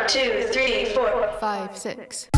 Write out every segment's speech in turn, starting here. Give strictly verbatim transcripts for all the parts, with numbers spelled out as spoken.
two, three, four, five, six.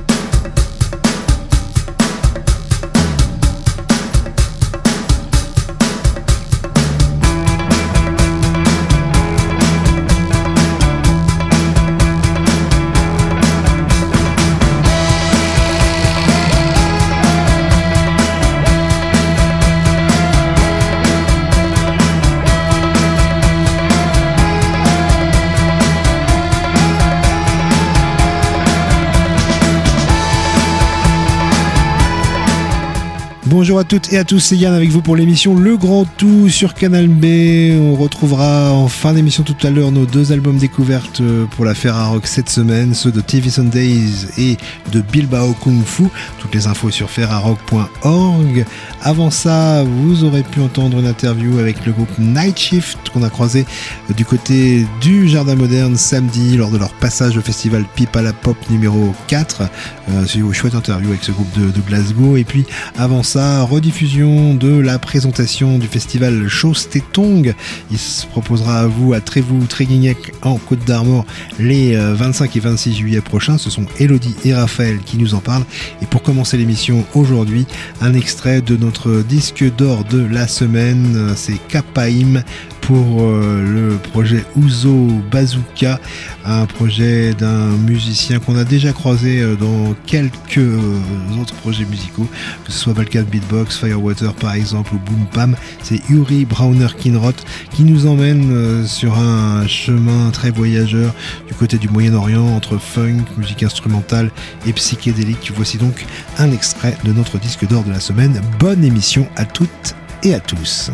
Bonjour à toutes et à tous, c'est Yann avec vous pour l'émission Le Grand Tout sur Canal B. On retrouvera en fin d'émission tout à l'heure nos deux albums découvertes pour la Ferrarock cette semaine, ceux de T V Sundays et de Bilbao Kung Fu. Toutes les infos sur ferrarock point org. Avant ça, vous aurez pu entendre une interview avec le groupe Night Shift qu'on a croisé du côté du Jardin Moderne samedi lors de leur passage au festival Pipe à la Pop numéro quatre. Euh, c'est une chouette interview avec ce groupe de, de Glasgow. Et puis avant ça, rediffusion de la présentation du festival Chausse-Tétong. Il se proposera à vous à Trévoux, Tréguignac en Côte d'Armor les vingt-cinq et vingt-six juillet prochains. Ce sont Elodie et Raphaël qui nous en parlent. Et pour commencer l'émission aujourd'hui, un extrait de notre disque d'or de la semaine, c'est Kapaim pour euh, le projet Ouzo Bazooka, un projet d'un musicien qu'on a déjà croisé euh, dans quelques euh, autres projets musicaux, que ce soit Balkan Beatbox, Firewater par exemple ou Boom Pam. C'est Yuri Brauner Kinroth qui nous emmène euh, sur un chemin très voyageur du côté du Moyen-Orient entre funk, musique instrumentale et psychédélique. Voici donc un extrait de notre disque d'or de la semaine. Bonne émission à toutes et à tous.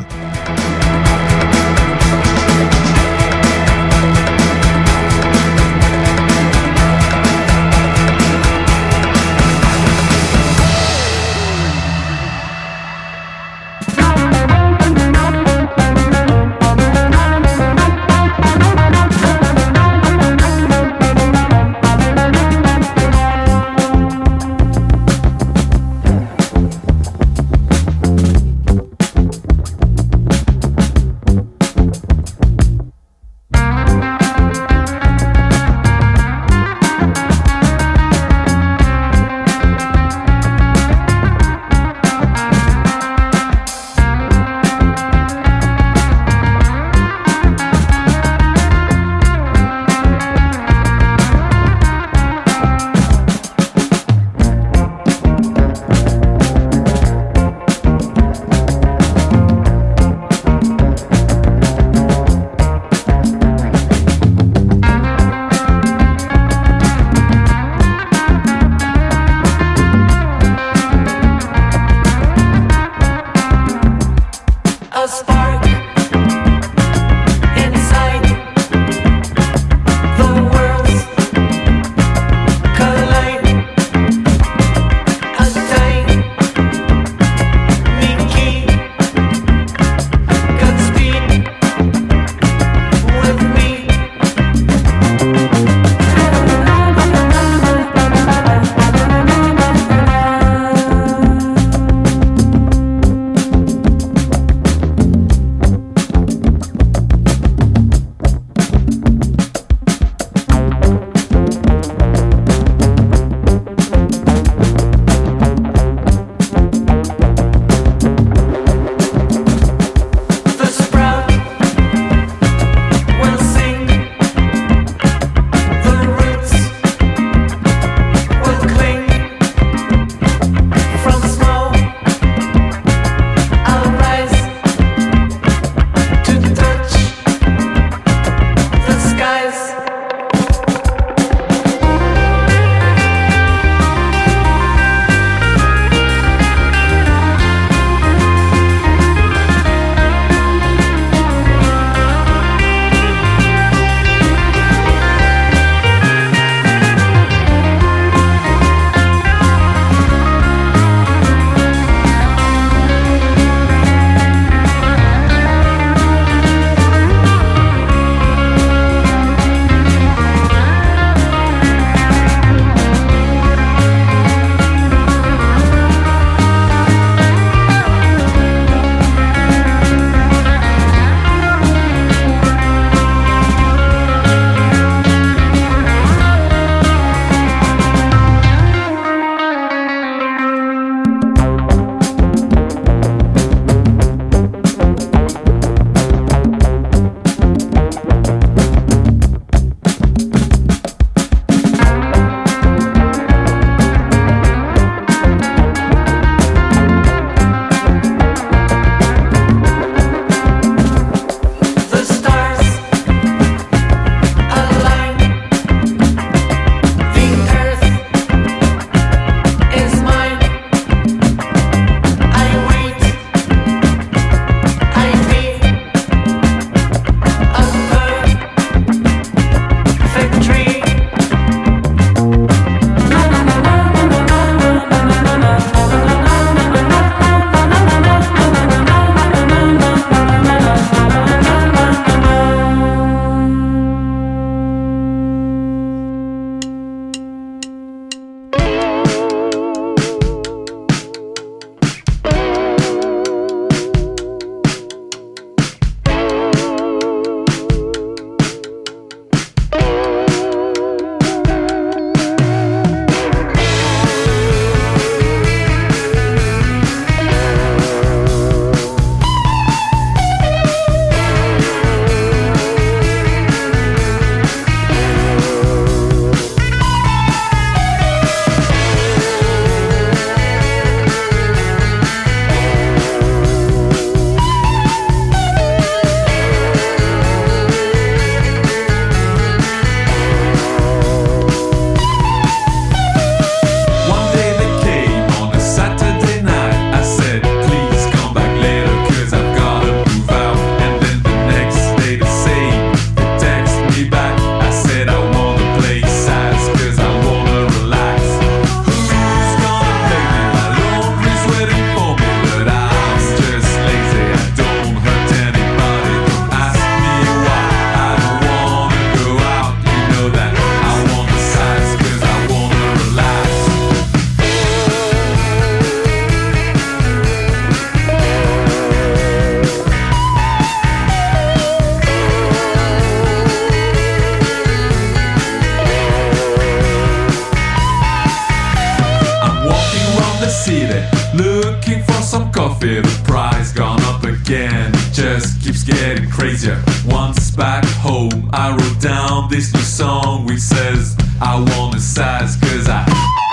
I wrote down this new song which says I wanna size cause I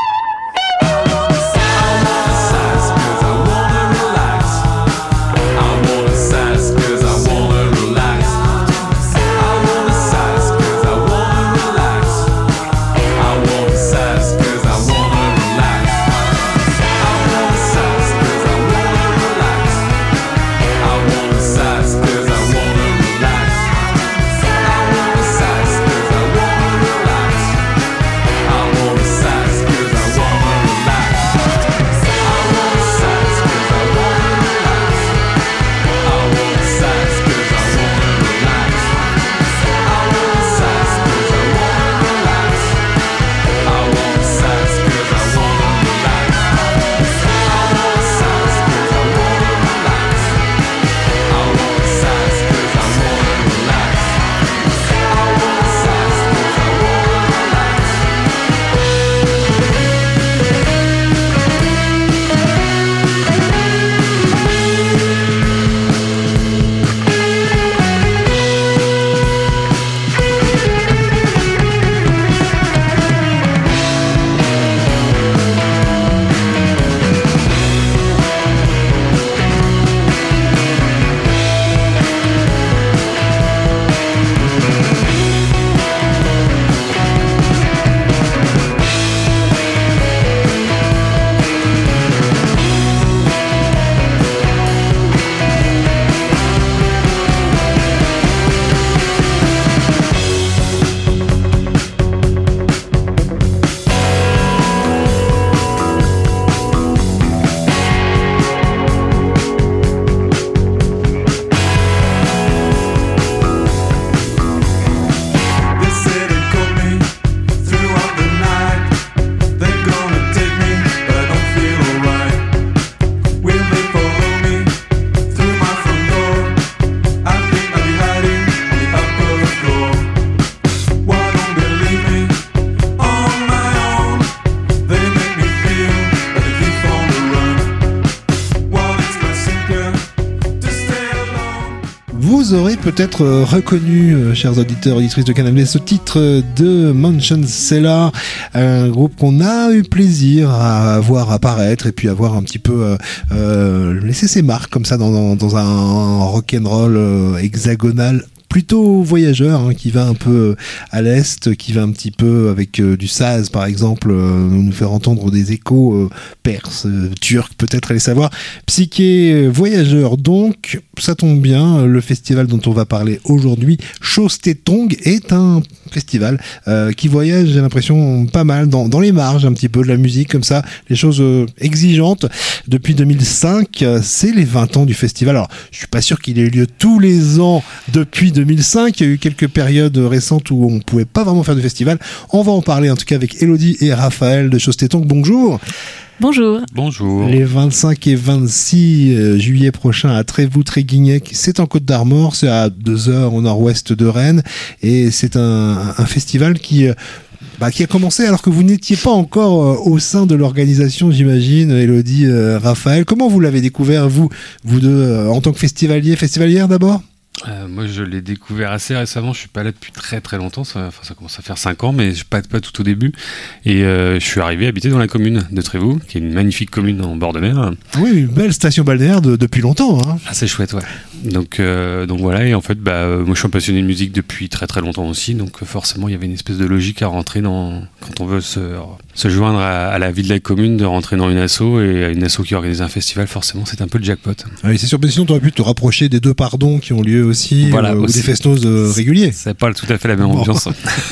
Vous aurez peut-être reconnu, euh, chers auditeurs et auditrices de Canal B, ce titre de Mansion Cellar, un groupe qu'on a eu plaisir à voir apparaître et puis à voir un petit peu euh, euh, laisser ses marques comme ça dans, dans, dans un rock'n'roll euh, hexagonal. Plutôt voyageur, hein, qui va un peu à l'est, qui va un petit peu avec euh, du saz par exemple, euh, nous faire entendre des échos euh, perses, euh, turcs, peut-être allez savoir. Psyché euh, voyageur, donc ça tombe bien, le festival dont on va parler aujourd'hui, Chostetong, est un festival euh, qui voyage, j'ai l'impression, pas mal dans, dans les marges un petit peu de la musique, comme ça, les choses euh, exigeantes. Depuis deux mille cinq, euh, c'est les vingt ans du festival. Alors, je suis pas sûr qu'il ait eu lieu tous les ans depuis deux mille cinq, il y a eu quelques périodes récentes où on pouvait pas vraiment faire de festival. On va en parler en tout cas avec Elodie et Raphaël de Chostetong. Bonjour. Bonjour. Bonjour. Les vingt-cinq et vingt-six euh, juillet prochains à Trévoux-Tréguignec, c'est en Côte d'Armor, c'est à deux heures au nord-ouest de Rennes, et c'est un, un festival qui... Euh, Bah, qui a commencé alors que vous n'étiez pas encore euh, au sein de l'organisation, j'imagine, Elodie, euh, Raphaël. Comment vous l'avez découvert, vous, vous deux, euh, en tant que festivalier, festivalière d'abord ? Euh, moi, je l'ai découvert assez récemment. Je suis pas là depuis très très longtemps. Ça, enfin, ça commence à faire cinq ans, mais je suis pas pas tout au début. Et euh, je suis arrivé habiter dans la commune de Trévoux, qui est une magnifique commune en bord de mer. Oui, une belle station balnéaire de, depuis longtemps. Hein. Ah, c'est chouette, ouais. Donc euh, donc voilà. Et en fait, bah, euh, moi, je suis un passionné de musique depuis très très longtemps aussi. Donc euh, forcément, il y avait une espèce de logique à rentrer dans quand on veut se se joindre à, à la vie de la commune, de rentrer dans une asso, et une asso qui organise un festival. Forcément, c'est un peu le jackpot. Ah oui, c'est sûr. Mais sinon, tu aurais pu te rapprocher des deux pardons qui ont lieu aussi, voilà, euh, ou aussi. des festos euh, réguliers. C'est pas tout à fait la même Bon. ambiance.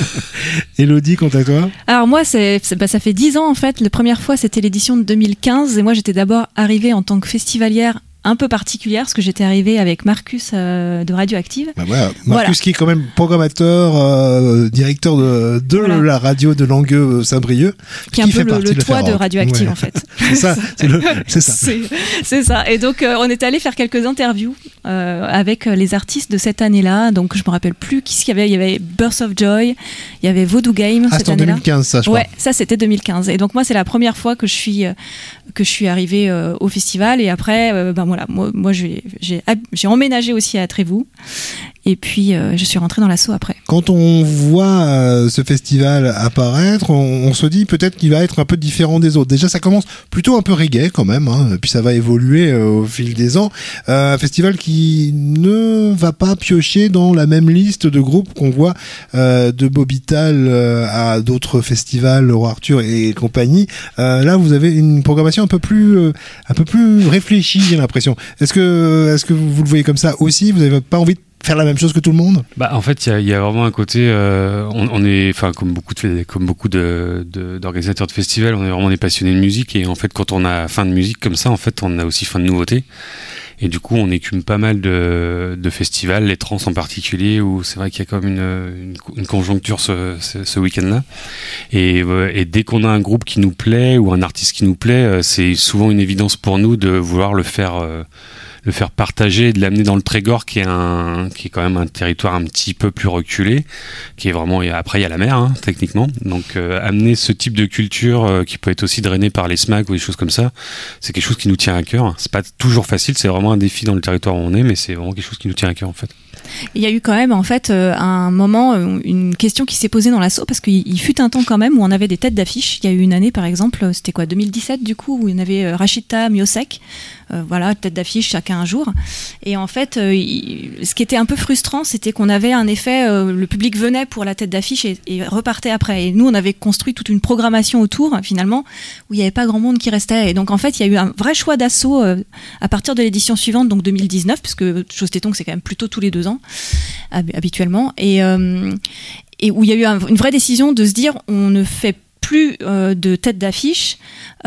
Elodie, quant à toi ? Alors moi, c'est, c'est, bah, ça fait dix ans en fait. La première fois, c'était l'édition de deux mille quinze. Et moi, j'étais d'abord arrivée en tant que festivalière un peu particulière, parce que j'étais arrivée avec Marcus euh, de Radioactive. Bah voilà, Marcus Voilà. qui est quand même programmateur, euh, directeur de, de Voilà. la radio de Langueux-Saint-Brieuc. Qui est un peu fait le, partie le de la toit de Ferrare. Radioactive Ouais. en fait. C'est ça, c'est, le, c'est ça. C'est, c'est ça. Et donc, euh, on est allé faire quelques interviews euh, avec les artistes de cette année-là. Donc, je me rappelle plus qui qu'il y avait. Il y avait Birth of Joy, il y avait Voodoo Game Ah, cette c'était en année-là. deux mille quinze, ça, je Ouais, crois. ça c'était deux mille quinze. Et donc moi c'est la première fois que je suis euh, que je suis arrivée euh, au festival. Et après, euh, ben voilà, moi, moi j'ai j'ai hab- j'ai emménagé aussi à Trévoux. Et puis euh, je suis rentrée dans l'asso après. Quand on voit euh, ce festival apparaître, on, on se dit peut-être qu'il va être un peu différent des autres. Déjà, ça commence plutôt un peu reggae quand même, hein, puis ça va évoluer euh, au fil des ans. Euh, un festival qui ne va pas piocher dans la même liste de groupes qu'on voit euh, de Bobital euh, à d'autres festivals, Roi Arthur et compagnie. Euh, là, vous avez une programmation un peu plus, euh, un peu plus réfléchie, j'ai l'impression. Est-ce que, est-ce que vous, vous le voyez comme ça aussi? Vous n'avez pas envie de faire la même chose que tout le monde? Bah en fait il y, y a vraiment un côté euh, on, on est enfin comme beaucoup de comme beaucoup de, de d'organisateurs de festivals, on est vraiment des passionnés de musique, et en fait quand on a fin de musique comme ça, en fait on a aussi fin de nouveautés, et du coup on écume pas mal de, de festivals, les trans en particulier, où c'est vrai qu'il y a quand même une, une, une conjoncture ce, ce, ce week-end-là, et, et dès qu'on a un groupe qui nous plaît ou un artiste qui nous plaît, c'est souvent une évidence pour nous de vouloir le faire euh, le faire partager et de l'amener dans le Trégor, qui est un, qui est quand même un territoire un petit peu plus reculé, qui est vraiment, après il y a la mer, hein, techniquement. Donc, euh, amener ce type de culture, euh, qui peut être aussi drainé par les SMAC ou des choses comme ça, c'est quelque chose qui nous tient à cœur. C'est pas toujours facile, c'est vraiment un défi dans le territoire où on est, mais c'est vraiment quelque chose qui nous tient à cœur, en fait. Il y a eu quand même en fait euh, un moment, euh, une question qui s'est posée dans l'asso, parce qu'il il fut un temps quand même où on avait des têtes d'affiche. Il y a eu une année par exemple, c'était quoi, deux mille dix-sept du coup, où il y avait euh, Rachita, Miosek, euh, voilà, tête d'affiche chacun un jour. Et en fait, euh, il, ce qui était un peu frustrant, c'était qu'on avait un effet, euh, le public venait pour la tête d'affiche et, et repartait après. Et nous, on avait construit toute une programmation autour finalement, où il n'y avait pas grand monde qui restait. Et donc en fait, il y a eu un vrai choix d'asso euh, à partir de l'édition suivante, donc deux mille dix-neuf, puisque chose téton, c'est quand même plutôt tous les deux ans habituellement, et, euh, et où il y a eu un, une vraie décision de se dire on ne fait plus euh, de tête d'affiche,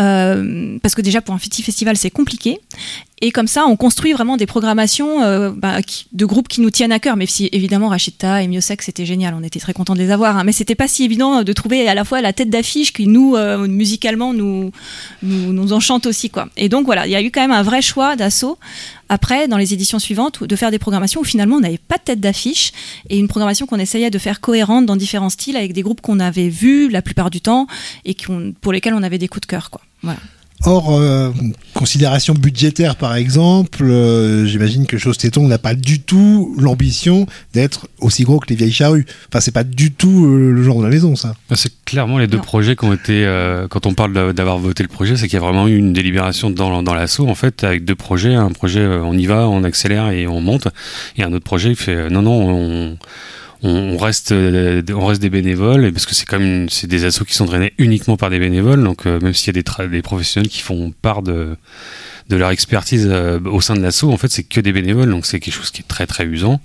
euh, parce que déjà pour un petit festival c'est compliqué, et comme ça on construit vraiment des programmations euh, bah, qui, de groupes qui nous tiennent à cœur, même si évidemment Rachita et Miosek c'était génial, on était très contents de les avoir, hein, mais c'était pas si évident de trouver à la fois la tête d'affiche qui nous euh, musicalement nous, nous, nous enchante aussi, quoi. Et donc voilà, il y a eu quand même un vrai choix d'asso après dans les éditions suivantes de faire des programmations où finalement on n'avait pas de tête d'affiche, et une programmation qu'on essayait de faire cohérente dans différents styles avec des groupes qu'on avait vus la plupart du temps et qu'on, pour lesquels on avait des coups de cœur, quoi. Voilà. Hors euh, considération budgétaire, par exemple, euh, j'imagine que Chose Téton n'a pas du tout l'ambition d'être aussi gros que les Vieilles Charrues. Enfin, c'est pas du tout euh, le genre de la maison, ça. C'est clairement les deux non. projets qui ont été... Euh, quand on parle d'avoir voté le projet, c'est qu'il y a vraiment eu une délibération dans, dans l'asso, en fait, avec deux projets. Un projet, on y va, on accélère et on monte. Et un autre projet, il fait, euh, non, non, on... On reste, on reste des bénévoles, parce que c'est quand même, c'est des assos qui sont drainés uniquement par des bénévoles. Donc, euh, même s'il y a des, tra- des professionnels qui font part de, de leur expertise euh, au sein de l'asso, en fait, c'est que des bénévoles. Donc, c'est quelque chose qui est très, très usant.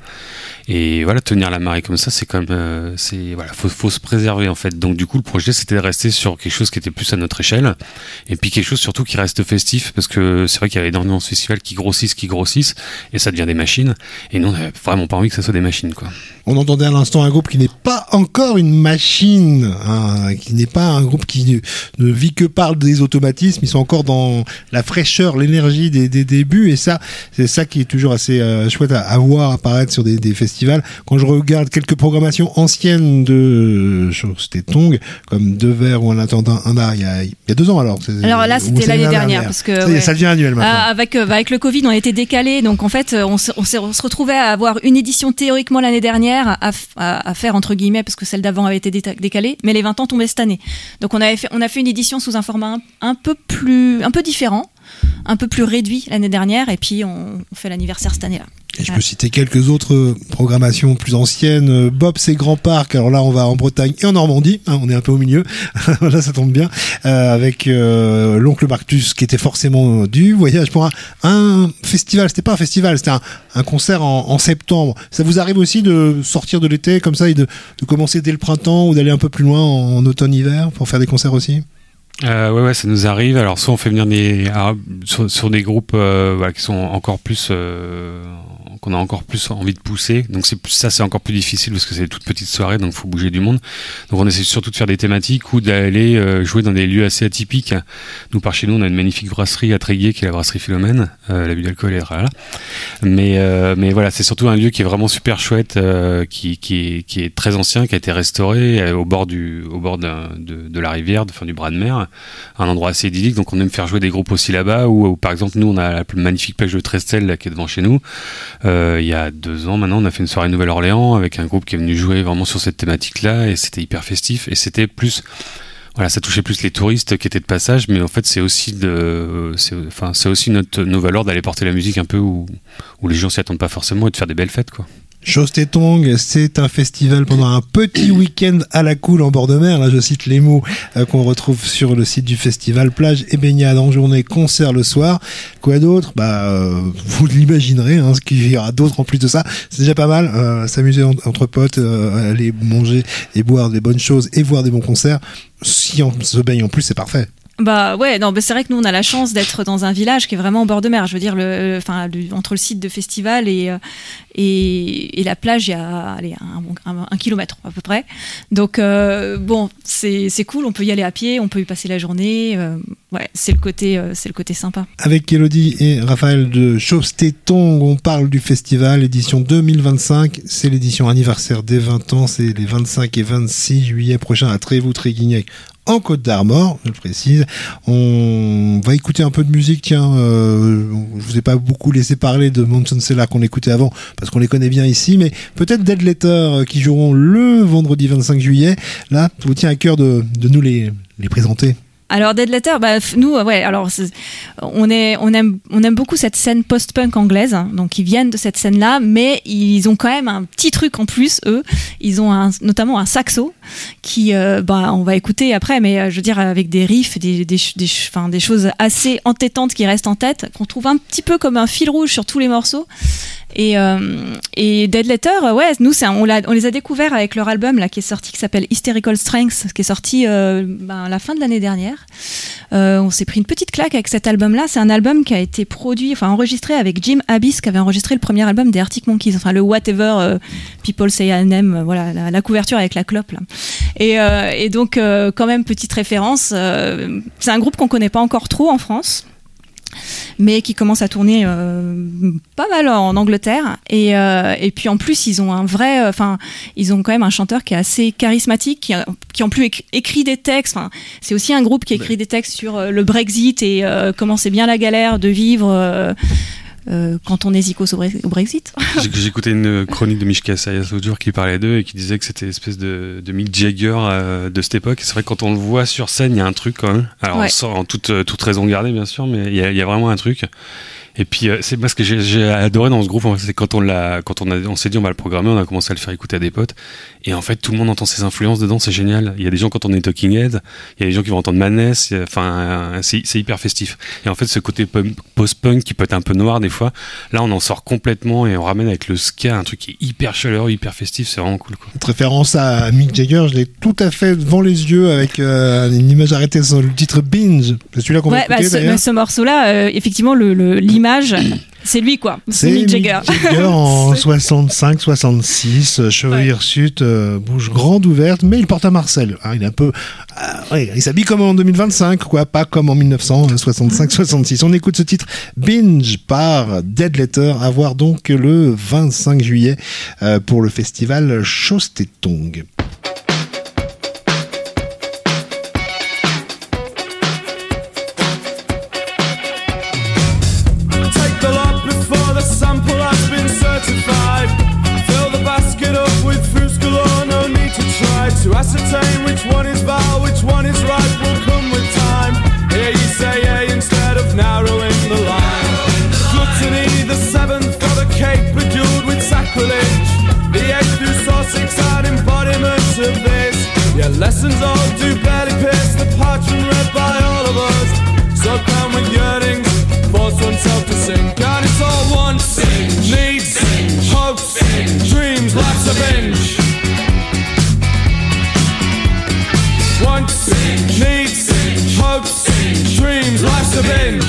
Et voilà, tenir la marée comme ça, c'est comme, euh, c'est, voilà, faut, faut se préserver, en fait. Donc, du coup, le projet, c'était de rester sur quelque chose qui était plus à notre échelle. Et puis, quelque chose surtout qui reste festif, parce que c'est vrai qu'il y avait énormément de festivals qui grossissent, qui grossissent, et ça devient des machines. Et nous, on n'avait vraiment pas envie que ça soit des machines, quoi. On entendait à l'instant un groupe qui n'est pas encore une machine, hein, qui n'est pas un groupe qui ne, ne vit que par des automatismes. Ils sont encore dans la fraîcheur, l'énergie des, des débuts, et ça, c'est ça qui est toujours assez euh, chouette à, à voir apparaître sur des, des festivals. Quand je regarde quelques programmations anciennes de Chose Téton, comme Deux Verres ou Un attendant un art, il y a, il y a deux ans alors. C'est, alors là, c'était l'année dernière, dernière, parce que ça, ouais. ça devient annuel maintenant. Ah, avec euh, avec le Covid, on a été décalé, donc en fait, on se, on, on se retrouvait à avoir une édition théoriquement l'année dernière. À, à, à faire entre guillemets, parce que celle d'avant avait été dé- décalée, mais les vingt ans tombaient cette année. Donc on, avait fait, on a fait une édition sous un format un, un peu plus, un peu différent, un peu plus réduit l'année dernière, et puis on, on fait l'anniversaire cette année-là. Et je peux citer quelques autres programmations plus anciennes. Bob, c'est Grand Parc. Alors là, on va en Bretagne et en Normandie. Hein, on est un peu au milieu. Là, ça tombe bien. Euh, avec euh, l'oncle Marcus, qui était forcément du voyage pour un, un festival. C'était pas un festival, c'était un, un concert en, en septembre. Ça vous arrive aussi de sortir de l'été comme ça et de, de commencer dès le printemps ou d'aller un peu plus loin en, en automne-hiver pour faire des concerts aussi? Euh, ouais, ouais, ça nous arrive. Alors, soit on fait venir des, alors, sur, sur des groupes euh, voilà, qui sont encore plus, euh, qu'on a encore plus envie de pousser. Donc c'est ça, c'est encore plus difficile parce que c'est des toutes petites soirées, donc il faut bouger du monde. Donc on essaie surtout de faire des thématiques ou d'aller euh, jouer dans des lieux assez atypiques. Nous, par chez nous, on a une magnifique brasserie à Tréguier qui est la brasserie Philomène. Euh, l'abus d'alcool est là. Mais, euh, mais voilà, c'est surtout un lieu qui est vraiment super chouette, euh, qui, qui, est, qui est très ancien, qui a été restauré euh, au bord du, au bord de, de, de la rivière, de, enfin, du bras de mer. un, un endroit assez idyllique, donc on aime faire jouer des groupes aussi là-bas, où, où par exemple nous on a la magnifique plage de Trestel là, qui est devant chez nous. Euh, il y a deux ans maintenant, on a fait une soirée Nouvelle-Orléans avec un groupe qui est venu jouer vraiment sur cette thématique-là, et c'était hyper festif, et c'était plus... Voilà, ça touchait plus les touristes qui étaient de passage, mais en fait, c'est aussi de, c'est, enfin, c'est aussi notre, nos valeurs d'aller porter la musique un peu où, où les gens s'y attendent pas forcément et de faire des belles fêtes, quoi. Chostetong, c'est un festival pendant un petit week-end à la cool en bord de mer. Là, je cite les mots euh, qu'on retrouve sur le site du festival. Plage et baignade en journée, concert le soir. Quoi d'autre ? Bah, euh, vous l'imaginerez, hein, ce qu'il y aura d'autre en plus de ça. C'est déjà pas mal. Euh, s'amuser en, entre potes, euh, aller manger et boire des bonnes choses et voir des bons concerts. Si on se baigne en plus, c'est parfait. Bah ouais, non, bah c'est vrai que nous on a la chance d'être dans un village qui est vraiment au bord de mer. Je veux dire, le, enfin, le, entre le site de festival et et, et la plage, il y a allez, un, un, un kilomètre à peu près. Donc euh, bon, c'est c'est cool. On peut y aller à pied, on peut y passer la journée. Euh, ouais, c'est le côté euh, c'est le côté sympa. Avec Elodie et Raphaël de Chostetong, on parle du festival édition deux mille vingt-cinq. C'est l'édition anniversaire des vingt ans. C'est les vingt-cinq et vingt-six juillet prochains à Trévoux-Tréguignac, en Côte d'Armor, je le précise. On va écouter un peu de musique, tiens, euh, je vous ai pas beaucoup laissé parler de Monson Cellar qu'on écoutait avant, parce qu'on les connaît bien ici, mais peut-être Dead Letter qui joueront le vendredi vingt-cinq juillet. Là, ça vous tient à cœur de, de nous les, les présenter. Alors Dead Letter, bah nous ouais, alors c'est, on est on aime on aime beaucoup cette scène post-punk anglaise, hein, donc ils viennent de cette scène-là, mais ils ont quand même un petit truc en plus eux. Ils ont un, notamment un saxo qui euh, bah on va écouter après, mais euh, je veux dire avec des riffs, des des des enfin des choses assez entêtantes qui restent en tête, qu'on trouve un petit peu comme un fil rouge sur tous les morceaux. Et, euh, et Dead Letter, ouais, nous, c'est un, on, l'a, on les a découverts avec leur album là, qui est sorti, qui s'appelle Hysterical Strength, qui est sorti euh, ben, à la fin de l'année dernière. Euh, on s'est pris une petite claque avec cet album-là. C'est un album qui a été produit, enfin enregistré avec Jim Abyss, qui avait enregistré le premier album des Arctic Monkeys, enfin le Whatever euh, People Say I Am, voilà, la, la couverture avec la clope là. Et, euh, et donc, euh, quand même, petite référence. Euh, c'est un groupe qu'on connaît pas encore trop en France, mais qui commence à tourner euh, pas mal en Angleterre, et euh, et puis en plus ils ont un vrai, enfin euh, ils ont quand même un chanteur qui est assez charismatique, qui, a, qui en plus écrit, écrit des textes. Enfin, c'est aussi un groupe qui écrit des textes sur euh, le Brexit et euh, comment c'est bien la galère de vivre euh, Euh, quand on est zikos au, Bre- au Brexit. J'ai, j'ai écouté une chronique de Mishka Sayas l'autre jour qui parlait d'eux et qui disait que c'était une espèce de, de Mick Jagger euh, de cette époque. Et c'est vrai que quand on le voit sur scène, il y a un truc quand même. Alors ouais. On sort en toute, toute raison gardée bien sûr, mais il y a, il y a vraiment un truc. Et puis euh, c'est moi ce que j'ai, j'ai adoré dans ce groupe, en fait, c'est quand on l'a, quand on a, on s'est dit on va le programmer, on a commencé à le faire écouter à des potes, et en fait tout le monde entend ses influences dedans, c'est génial. Il y a des gens quand on est Talking Head, il y a des gens qui vont entendre Maness, enfin c'est, c'est hyper festif. Et en fait ce côté post-punk qui peut être un peu noir des fois, là on en sort complètement et on ramène avec le ska un truc qui est hyper chaleureux, hyper festif, c'est vraiment cool quoi. Cette référence à Mick Jagger, je l'ai tout à fait devant les yeux avec euh, une image arrêtée sur le titre Binge. C'est celui-là qu'on ouais, va écouter bah, d'ailleurs. ce, ce morceau-là, euh, effectivement le, le l'image c'est lui quoi, c'est, c'est Mick Jagger, Mick Jagger en soixante-cinq soixante-six, euh, cheveux ouais. hirsutes, euh, bouche grande ouverte, mais il porte un Marcel, hein, il est un peu euh, ouais, il s'habille comme en deux mille vingt-cinq quoi, pas comme en dix-neuf cent soixante-cinq soixante-six. On écoute ce titre Binge par Dead Letter, à voir donc le vingt-cinq juillet euh, pour le festival Chostetong. To ascertain which one is vile, which one is right, will come with time. Here you say A instead of narrowing the line. Gluttony, the seventh of a cake bejeweled with sacrilege. The eighth through Sussex are embodiments of this. Yeah, lessons all do barely pierce the parchment read by all of us. So come with yearnings, force oneself to sink. And it's all wants, needs, hopes, dreams, life's a binge. Wants, needs, hopes, dreams, life's a binge.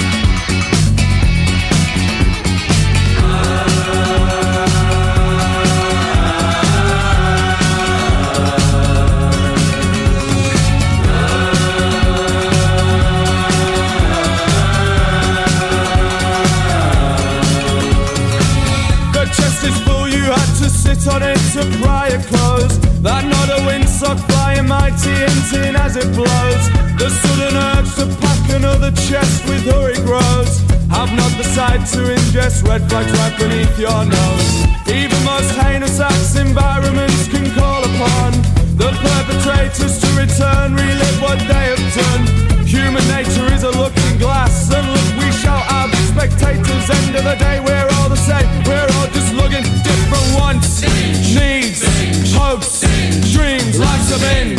The chest is full, you had to sit on it to pry your clothes. That not a windsock flying my mighty hinting as it blows. The sudden urge to pack another chest with hurry grows. Have not the sight to ingest red flags right beneath your nose. Even most heinous acts environments can call upon the perpetrators to return, relive what they have done. Human nature is a looking glass, and look we shall have spectators. End of the day we're all the same, we're all just looking different wants, needs, hopes, dreams, life's a binge.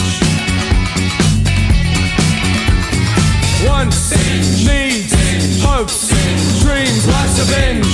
Wants, needs, hopes, dreams, life's a binge.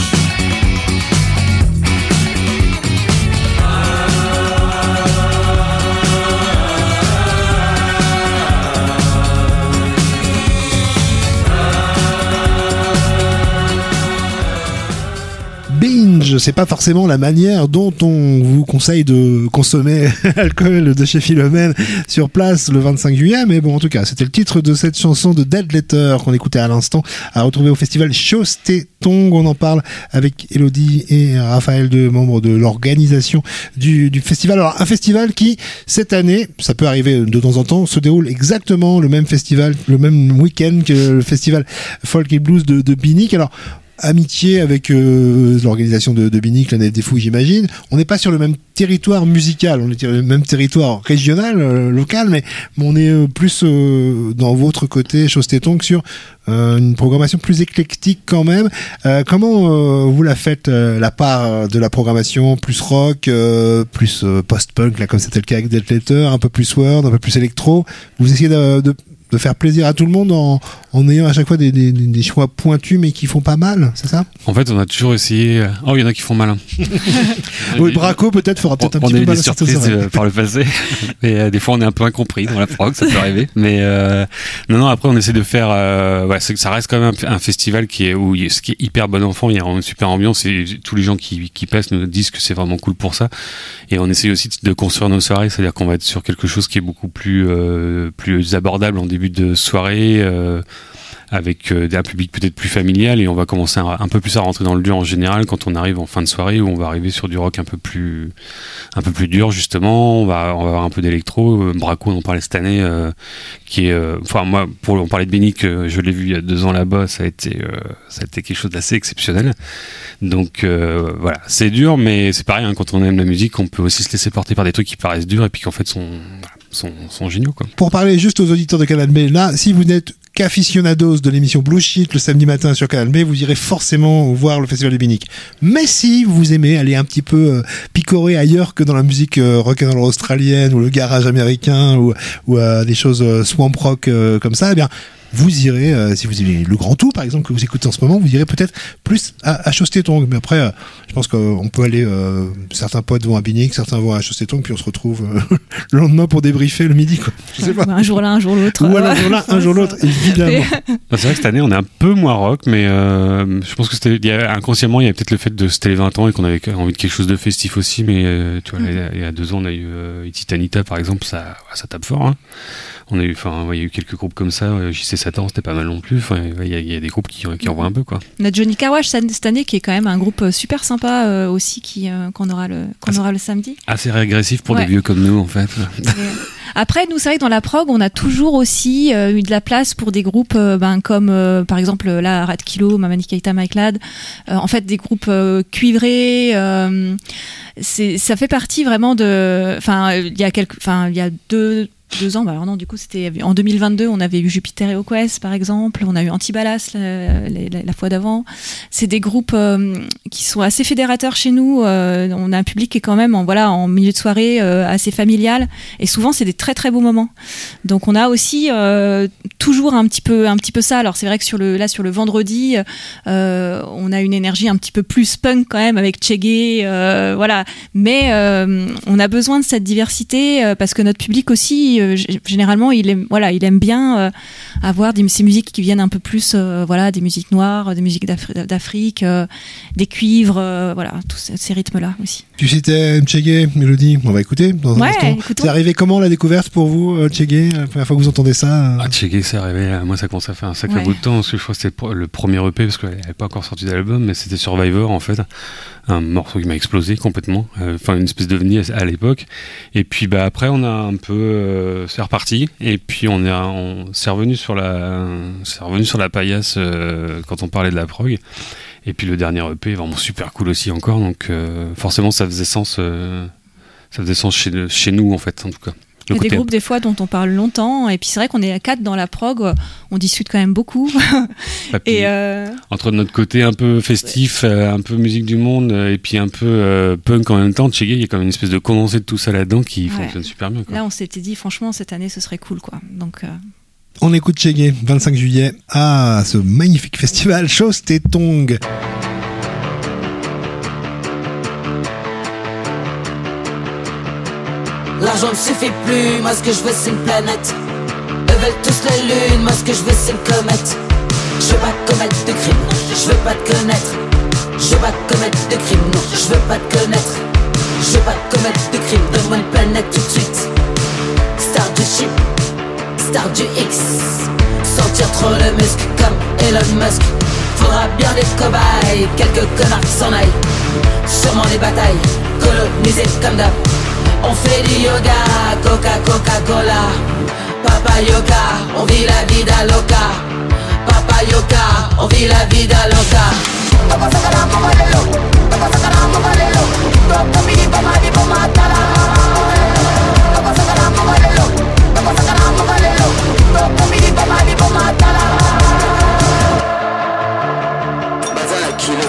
Binge, c'est pas forcément la manière dont on vous conseille de consommer alcool de chez Philomène sur place le vingt-cinq juillet, mais bon, en tout cas, c'était le titre de cette chanson de Dead Letter qu'on écoutait à l'instant, à retrouver au festival Chostetong. On en parle avec Elodie et Raphaël, deux membres de l'organisation du, du festival. Alors, un festival qui, cette année, ça peut arriver de temps en temps, se déroule exactement le même festival, le même week-end que le festival Folk et Blues de, de Binic. Alors, amitié avec euh, l'organisation de, de Binic, la Nef des Fouilles, j'imagine. On n'est pas sur le même territoire musical, on est sur le même territoire régional, euh, local, mais, mais on est euh, plus euh, dans votre côté, Chostetong, sur euh, une programmation plus éclectique quand même. Euh, comment euh, vous la faites, euh, la part de la programmation, plus rock, euh, plus euh, post-punk, là, comme c'était le cas avec Dead Letter, un peu plus world, un peu plus électro. Vous essayez de, de de faire plaisir à tout le monde en, en ayant à chaque fois des, des, des choix pointus mais qui font pas mal, c'est ça? En fait, on a toujours essayé. Oh, il y en a qui font mal. Hein. Oui, Braco peut-être fera peut-être un on petit peu mal. On a eu des surprises euh, par le passé, mais euh, des fois on est un peu incompris dans la prog, ça peut arriver. Mais euh, non, non. Après, on essaie de faire. Euh, ouais, c'est, ça reste quand même un, un festival qui est où ce qui est hyper bon enfant. Il y a une super ambiance et tous les gens qui, qui passent nous disent que c'est vraiment cool pour ça. Et on essaie aussi de construire nos soirées, c'est-à-dire qu'on va être sur quelque chose qui est beaucoup plus euh, plus abordable en début de soirée, euh, avec euh, un public peut-être plus familial, et on va commencer un, un peu plus à rentrer dans le dur en général quand on arrive en fin de soirée, où on va arriver sur du rock un peu plus un peu plus dur justement. On va on va avoir un peu d'électro. Braco, on en parlait cette année, euh, qui est euh, enfin moi pour on parlait de Binic, euh, je l'ai vu il y a deux ans là-bas, ça a été euh, ça a été quelque chose d'assez exceptionnel. Donc euh, voilà, c'est dur, mais c'est pareil, hein, quand on aime la musique, on peut aussi se laisser porter par des trucs qui paraissent durs et puis qu'en fait sont voilà, sont, sont géniaux, quoi. Pour parler juste aux auditeurs de Canal B, là, si vous n'êtes qu'aficionados de l'émission Blue Sheet le samedi matin sur Canal B, vous irez forcément voir le festival de Binic. Mais si vous aimez aller un petit peu euh, picorer ailleurs que dans la musique euh, rock'n'roll australienne ou le garage américain ou, ou euh, des choses euh, swamp rock euh, comme ça, eh bien vous irez, euh, si vous aimez le Grand Tout par exemple que vous écoutez en ce moment, vous irez peut-être plus à, à Chostetong. Mais après, euh, je pense qu'on peut aller, euh, certains potes vont à Binic, certains vont à Chostetong, puis on se retrouve euh, le lendemain pour débriefer le midi, quoi. Je sais pas. Un jour l'un, un jour l'autre. Ou alors un jour l'un, un jour l'autre, évidemment. C'est vrai que cette année on est un peu moins rock, mais euh, je pense que c'était, il y a, inconsciemment il y avait peut-être le fait de c'était les vingt ans et qu'on avait envie de quelque chose de festif aussi, mais euh, tu vois, mm. il y a deux ans on a eu euh, Titanita par exemple, ça, ça tape fort, hein. On a eu, enfin, il y a eu quelques groupes comme ça. J C Satan, c'était pas mal non plus. Enfin, il y, y a des groupes qui, qui envoient un peu, quoi. On a Johnny Carwash cette année, qui est quand même un groupe super sympa euh, aussi, qui euh, qu'on aura le qu'on aura le samedi. Assez régressif pour ouais. des vieux comme nous, en fait. Après, nous, c'est vrai que dans la prog, on a toujours aussi euh, eu de la place pour des groupes euh, ben, comme, euh, par exemple, là, Rat Kilo, Mamani Keita, Mike Ladd. Euh, en fait, des groupes euh, cuivrés. Euh, c'est, ça fait partie vraiment de... Enfin, il y a quelques... Enfin, il y a deux... deux ans, bah alors non, du coup c'était en deux mille vingt-deux, on avait eu Jupiter et Oquest par exemple, on a eu Antibalas la, la, la fois d'avant. C'est des groupes euh, qui sont assez fédérateurs chez nous. Euh, on a un public qui est quand même en voilà en milieu de soirée euh, assez familial, et souvent c'est des très très beaux moments. Donc on a aussi euh, toujours un petit peu un petit peu ça. Alors c'est vrai que sur le là sur le vendredi, euh, on a une énergie un petit peu plus punk quand même avec Chege, euh, voilà. Mais euh, on a besoin de cette diversité euh, parce que notre public aussi euh, généralement il aime voilà il aime bien euh, avoir des ces musiques qui viennent un peu plus euh, voilà des musiques noires, des musiques d'Afri- d'Afrique, euh, des cuivres, euh, voilà tous ces, ces rythmes là aussi. Tu citais Chege, Mélodie, on va écouter dans un ouais, instant. Écoutons. C'est arrivé comment la découverte pour vous, Chege, la première fois que vous entendez ça? Ah, Chege, c'est arrivé, moi ça commence à faire un sacré ouais. bout de temps, parce que je crois que c'était le premier E P, parce qu'elle n'avait pas encore sorti d'album, mais c'était Survivor en fait, un morceau qui m'a explosé complètement, enfin euh, une espèce d'ovni à, à l'époque. Et puis bah après on a un peu euh, euh, c'est reparti. Et puis on est, on s'est revenu sur la, c'est revenu sur la paillasse euh, quand on parlait de la prog. Et puis le dernier E P est vraiment super cool aussi encore. Donc euh, forcément, ça faisait sens, euh, ça faisait sens chez, chez nous en fait, en tout cas. Il y a des groupes des fois dont on parle longtemps, et puis c'est vrai qu'on est à quatre dans la prog, on discute quand même beaucoup. et euh... entre notre côté un peu festif, ouais. euh, un peu musique du monde, et puis un peu euh, punk en même temps, Tchégué, il y a quand même une espèce de condensé de tout ça là-dedans qui ouais. fonctionne super bien, quoi. Là on s'était dit franchement cette année ce serait cool, quoi. Donc euh... on écoute Tchégué, vingt-cinq juillet, à ce magnifique festival Chose Tétong. L'argent ne suffit plus, moi ce que je veux c'est une planète. Eux veulent tous la lune, moi ce que je veux c'est une comète. Je veux pas commettre de crime, je veux pas te connaître. Je veux pas commettre de crime, non, je veux pas te connaître. Je veux pas commettre de crime, donne-moi une planète tout de suite. Star du chip, star du X. Sentir trop le muscle comme Elon Musk. Faudra bien des cobayes, quelques connards qui s'en aillent. Sûrement des batailles, colonisées comme d'hab. On fait du yoga, Coca, Coca-Cola. Papa Yoka, on vit la vida loca. Papa Yoka, on vit la vida loca. Papa sakara mamalelo, Papa sakara mamalelo. Papa mini papa di papa tala. Papa sakara mamalelo, Papa sakara mamalelo. Papa mini papa di papa tala. Bazar kilo,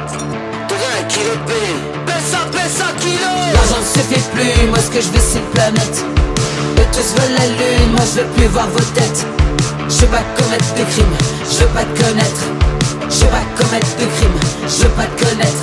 un kilo P. Pesa, pesa kilo. L'argent ne suffit plus, moi ce que je veux c'est une planète. Eux tous veulent la lune, moi je veux plus voir vos têtes. Je veux pas commettre de crimes, je veux pas te connaître. Je veux pas commettre de crimes, je veux pas te connaître.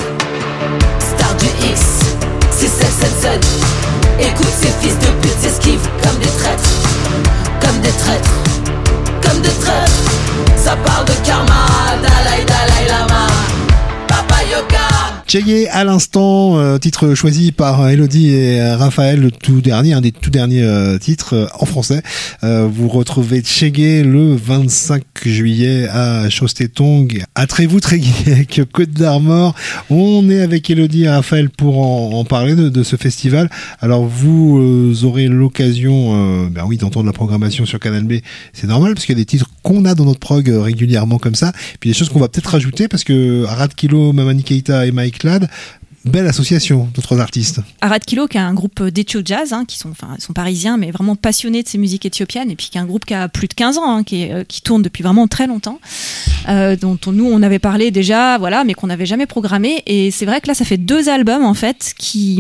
Star du X, six sept sept sept. Écoute ces fils de pute s'esquivent comme des traîtres. Comme des traîtres, comme des traîtres. Ça parle de karma, Dalai Dalai Lama. Papa Yoka. Tchégué à l'instant, euh, titre choisi par Elodie et Raphaël, le tout dernier, un des tout derniers euh, titres euh, en français. Euh, vous retrouvez Tchégué le vingt-cinq juillet à Chose Tétong, à Trévoux, Tréguiec, Côte d'Armor. On est avec Elodie et Raphaël pour en, en parler de, de ce festival. Alors vous euh, aurez l'occasion, euh, ben oui, d'entendre la programmation sur Canal B. C'est normal parce qu'il y a des titres qu'on a dans notre prog euh, régulièrement comme ça. Puis des choses qu'on va peut-être rajouter parce que Arad Kilo, Mamani Keita et Mike Ladd, belle association d'autres artistes. Arad Kilo, qui est un groupe d'éthio jazz, hein, qui sont, enfin, sont parisiens, mais vraiment passionnés de ces musiques éthiopiennes, et puis qui est un groupe qui a plus de quinze ans, hein, qui, est, euh, qui tourne depuis vraiment très longtemps, euh, dont on, nous on avait parlé déjà, voilà, mais qu'on n'avait jamais programmé. Et c'est vrai que là, ça fait deux albums en fait qui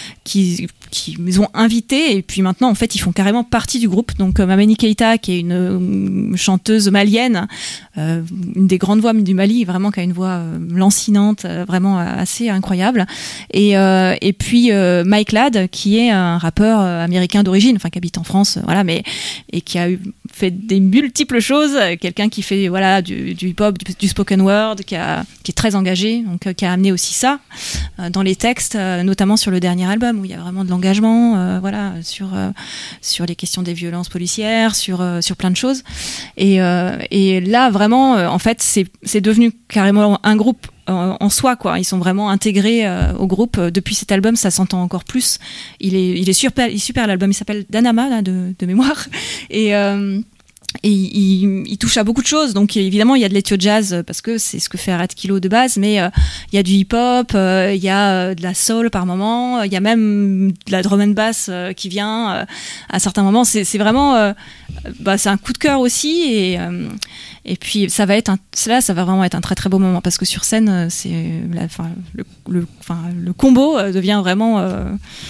qui qui les ont invités, et puis maintenant en fait ils font carrément partie du groupe. Donc euh, Mamani Keita, qui est une euh, chanteuse malienne, euh, une des grandes voix du Mali, vraiment qui a une voix euh, lancinante, euh, vraiment euh, assez incroyable. Et, euh, et puis euh, Mike Ladd, qui est un rappeur euh, américain d'origine, enfin qui habite en France, euh, voilà, mais et qui a eu, fait des multiples choses. Quelqu'un qui fait voilà du, du hip-hop, du, du spoken word, qui, a, qui est très engagé, donc euh, qui a amené aussi ça euh, dans les textes, euh, notamment sur le dernier album où il y a vraiment de l'engagement, euh, voilà, sur euh, sur les questions des violences policières, sur euh, sur plein de choses. Et euh, et là vraiment, euh, en fait, c'est c'est devenu carrément un groupe en soi, quoi. Ils sont vraiment intégrés euh, au groupe. Depuis cet album, ça s'entend encore plus. Il est, il est super, il est super l'album. Il s'appelle Danama, là, de, de mémoire. Et, euh, et il, il touche à beaucoup de choses. Donc évidemment, il y a de l'éthio jazz parce que c'est ce que fait Arad Kilo de base. Mais euh, il y a du hip-hop, euh, il y a euh, de la soul par moment. Il y a même de la drum and bass euh, qui vient euh, à certains moments. C'est, c'est vraiment, euh, bah, c'est un coup de cœur aussi. Et euh, Et puis ça va être un, là, ça va vraiment être un très très beau moment parce que sur scène, c'est la, enfin, le, le, enfin, le combo devient vraiment euh,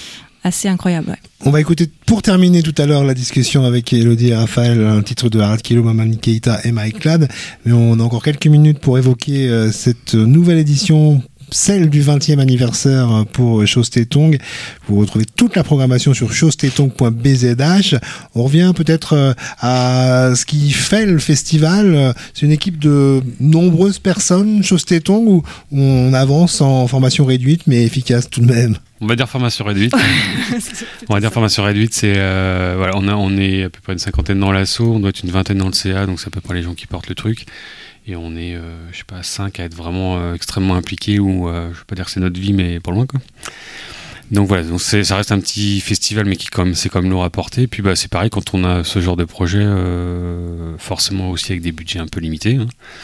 assez incroyable. Ouais. On va écouter pour terminer tout à l'heure la discussion avec Elodie et Raphaël, un titre de Arad Kilo, Mamani Keita et Mike Ladd. Mais on a encore quelques minutes pour évoquer euh, cette nouvelle édition, celle du vingtième anniversaire pour Chose Tétong. Vous retrouvez toute la programmation sur chose tétong point b z h. On revient peut-être à ce qui fait le festival. C'est une équipe de nombreuses personnes, Chose Tétong, où on avance en formation réduite mais efficace tout de même. On va dire formation réduite. on va dire formation réduite, c'est euh, voilà, on a on est à peu près une cinquantaine dans l'asso, on doit être une vingtaine dans le C A, donc c'est à peu près les gens qui portent le truc. Et on est, euh, je sais pas, cinq à être vraiment euh, extrêmement impliqués, ou euh, je vais pas dire que c'est notre vie, mais pas loin, quoi. Donc voilà, donc c'est, ça reste un petit festival, mais qui comme c'est comme lourd à porter. Et puis bah c'est pareil quand on a ce genre de projet, euh, forcément aussi avec des budgets un peu limités. Hein.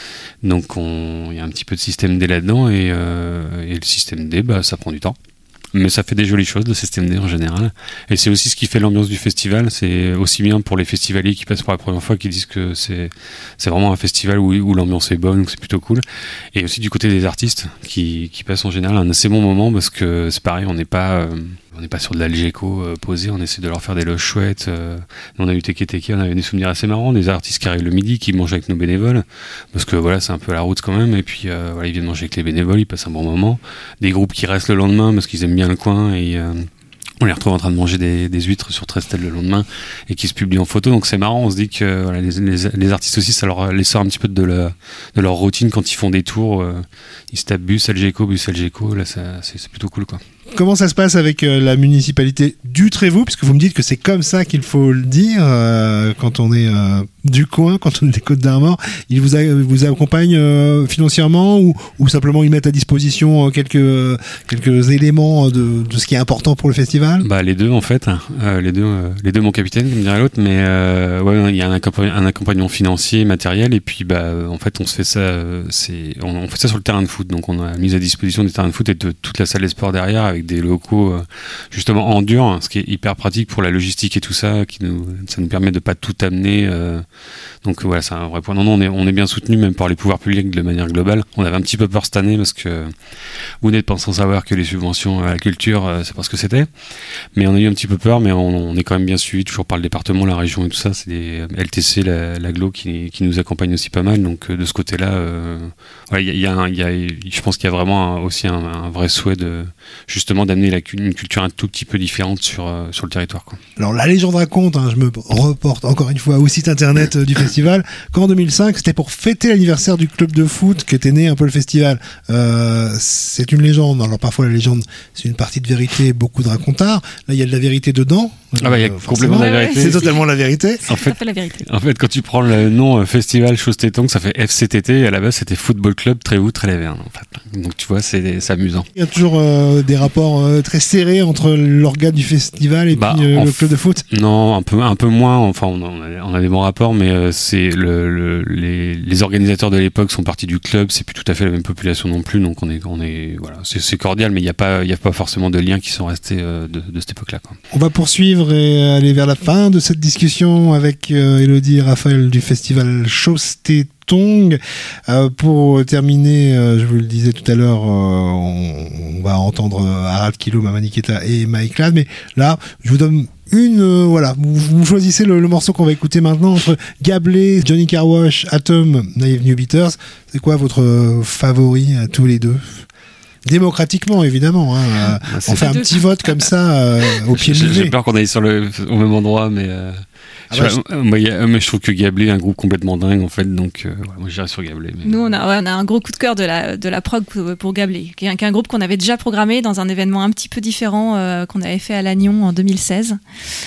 Donc on, il y a un petit peu de système D là-dedans et, euh, et le système D, bah ça prend du temps. Mais ça fait des jolies choses, le système D en général. Et c'est aussi ce qui fait l'ambiance du festival. C'est aussi bien pour les festivaliers qui passent pour la première fois, qui disent que c'est, c'est vraiment un festival où, où l'ambiance est bonne, où c'est plutôt cool. Et aussi du côté des artistes qui, qui passent en général un assez bon moment, parce que c'est pareil, on n'est pas, euh, on n'est pas sur de l'Algeco euh, posé, on essaie de leur faire des loges chouettes. Euh, on a eu Teke Teke, on avait des souvenirs assez marrants, des artistes qui arrivent le midi, qui mangent avec nos bénévoles, parce que voilà, c'est un peu la route quand même. Et puis euh, voilà, ils viennent manger avec les bénévoles, ils passent un bon moment. Des groupes qui restent le lendemain parce qu'ils aiment bien le coin et euh, on les retrouve en train de manger des, des huîtres sur Trestel le lendemain et qui se publient en photo. Donc c'est marrant, on se dit que voilà, les, les, les artistes aussi, ça leur les sort un petit peu de, la, de leur routine quand ils font des tours. Euh, ils se tapent bus Algeco, bus Algeco, là ça, c'est, c'est plutôt cool quoi. Comment ça se passe avec euh, la municipalité du Trévoux, puisque vous me dites que c'est comme ça qu'il faut le dire euh, quand on est euh, du coin, quand on est des Côtes d'Armor. Ils vous, a, vous accompagnent euh, financièrement ou, ou simplement ils mettent à disposition euh, quelques, quelques éléments de, de ce qui est important pour le festival? Bah les deux en fait, hein. euh, les deux, euh, les deux mon capitaine comme dirait l'autre, mais euh, ouais il y a un, accompa- un accompagnement financier, matériel et puis bah en fait on se fait ça, euh, c'est on, on fait ça sur le terrain de foot, donc on a mis à disposition des terrains de foot et de toute la salle des sports derrière avec des locaux euh, justement en dur, hein, ce qui est hyper pratique pour la logistique et tout ça, qui nous, ça nous permet de pas tout amener. Euh, donc voilà, c'est un vrai point. Non, non, on est, on est bien soutenu même par les pouvoirs publics de manière globale. On avait un petit peu peur cette année parce que vous n'êtes pas sans savoir que les subventions à la culture, euh, c'est pas ce que c'était. Mais on a eu un petit peu peur, mais on, on est quand même bien suivi toujours par le département, la région et tout ça. C'est des L T C, la, l'aglo qui, qui nous accompagne aussi pas mal. Donc euh, de ce côté-là, euh, ouais, il y a, y a un, y a, je pense qu'il y a vraiment un, aussi un, un vrai souhait de justement d'amener la, une culture un tout petit peu différente sur, euh, sur le territoire, quoi. Alors la légende raconte, hein, je me reporte encore une fois au site internet euh, du festival, qu'en deux mille cinq c'était pour fêter l'anniversaire du club de foot qu'était né un peu le festival. Euh, c'est une légende, alors parfois la légende c'est une partie de vérité, beaucoup de racontard, là il y a de la vérité dedans. Ah bah il y a euh, complètement de la vérité. C'est totalement la vérité. En fait, fait la vérité. En fait quand tu prends le nom euh, festival Chose Téton, ça fait F C T T et à la base c'était Football Club Trévoux Tréléverne en fait. Donc tu vois c'est, c'est amusant. Il y a toujours euh, des rapports euh, très serrés entre l'organe du festival et bah, puis euh, le f... club de foot. Non, un peu un peu moins, enfin on a, on a des bons rapports, mais euh, c'est le, le les, les organisateurs de l'époque sont partis du club, c'est plus tout à fait la même population non plus, donc on est on est voilà, c'est, c'est cordial, mais il y a pas il y a pas forcément de liens qui sont restés euh, de, de cette époque-là, quoi. On va poursuivre et aller vers la fin de cette discussion avec euh, Elodie et Raphaël du festival Chose Téton. Euh, pour terminer, euh, je vous le disais tout à l'heure, euh, on, on va entendre euh, Arad Kilo, Mama Nikita et Mike Ladd, mais là, je vous donne une, euh, voilà, vous, vous choisissez le, le morceau qu'on va écouter maintenant entre Gablé, Johnny Carwash, Atom, Naive New Beaters. C'est quoi votre euh, favori à tous les deux? Démocratiquement, évidemment. Hein. Bah, on fait un petit vote comme ça euh, au pied levé. J'ai peur qu'on aille sur le, au même endroit, mais... Euh... Ah bah, je, moi, y a, mais je trouve que Gablé est un groupe complètement dingue en fait, donc euh, ouais, moi j'irais sur Gablé. Mais... Nous on a, ouais, on a un gros coup de cœur de la, de la prog pour, pour Gablé, qui est, qui est un groupe qu'on avait déjà programmé dans un événement un petit peu différent euh, qu'on avait fait à Lannion en deux mille seize.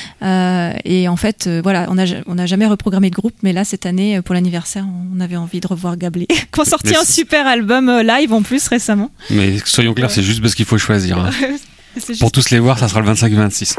Euh, et en fait, euh, voilà, on n'a on a jamais reprogrammé de groupe, mais là cette année pour l'anniversaire, on avait envie de revoir Gablé, qui ont sorti un super album euh, live en plus récemment. Mais soyons clairs, ouais. C'est juste parce qu'il faut choisir. Hein. Juste... Pour tous les voir, ça sera le vingt-cinq vingt-six.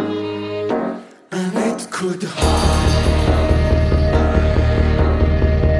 Could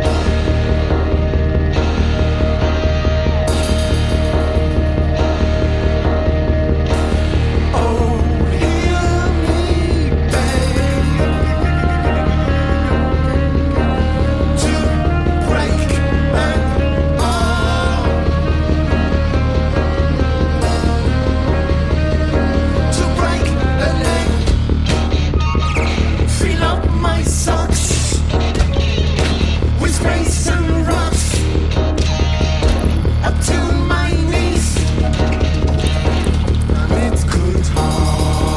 my socks with space and rocks up to my knees. And it could harm.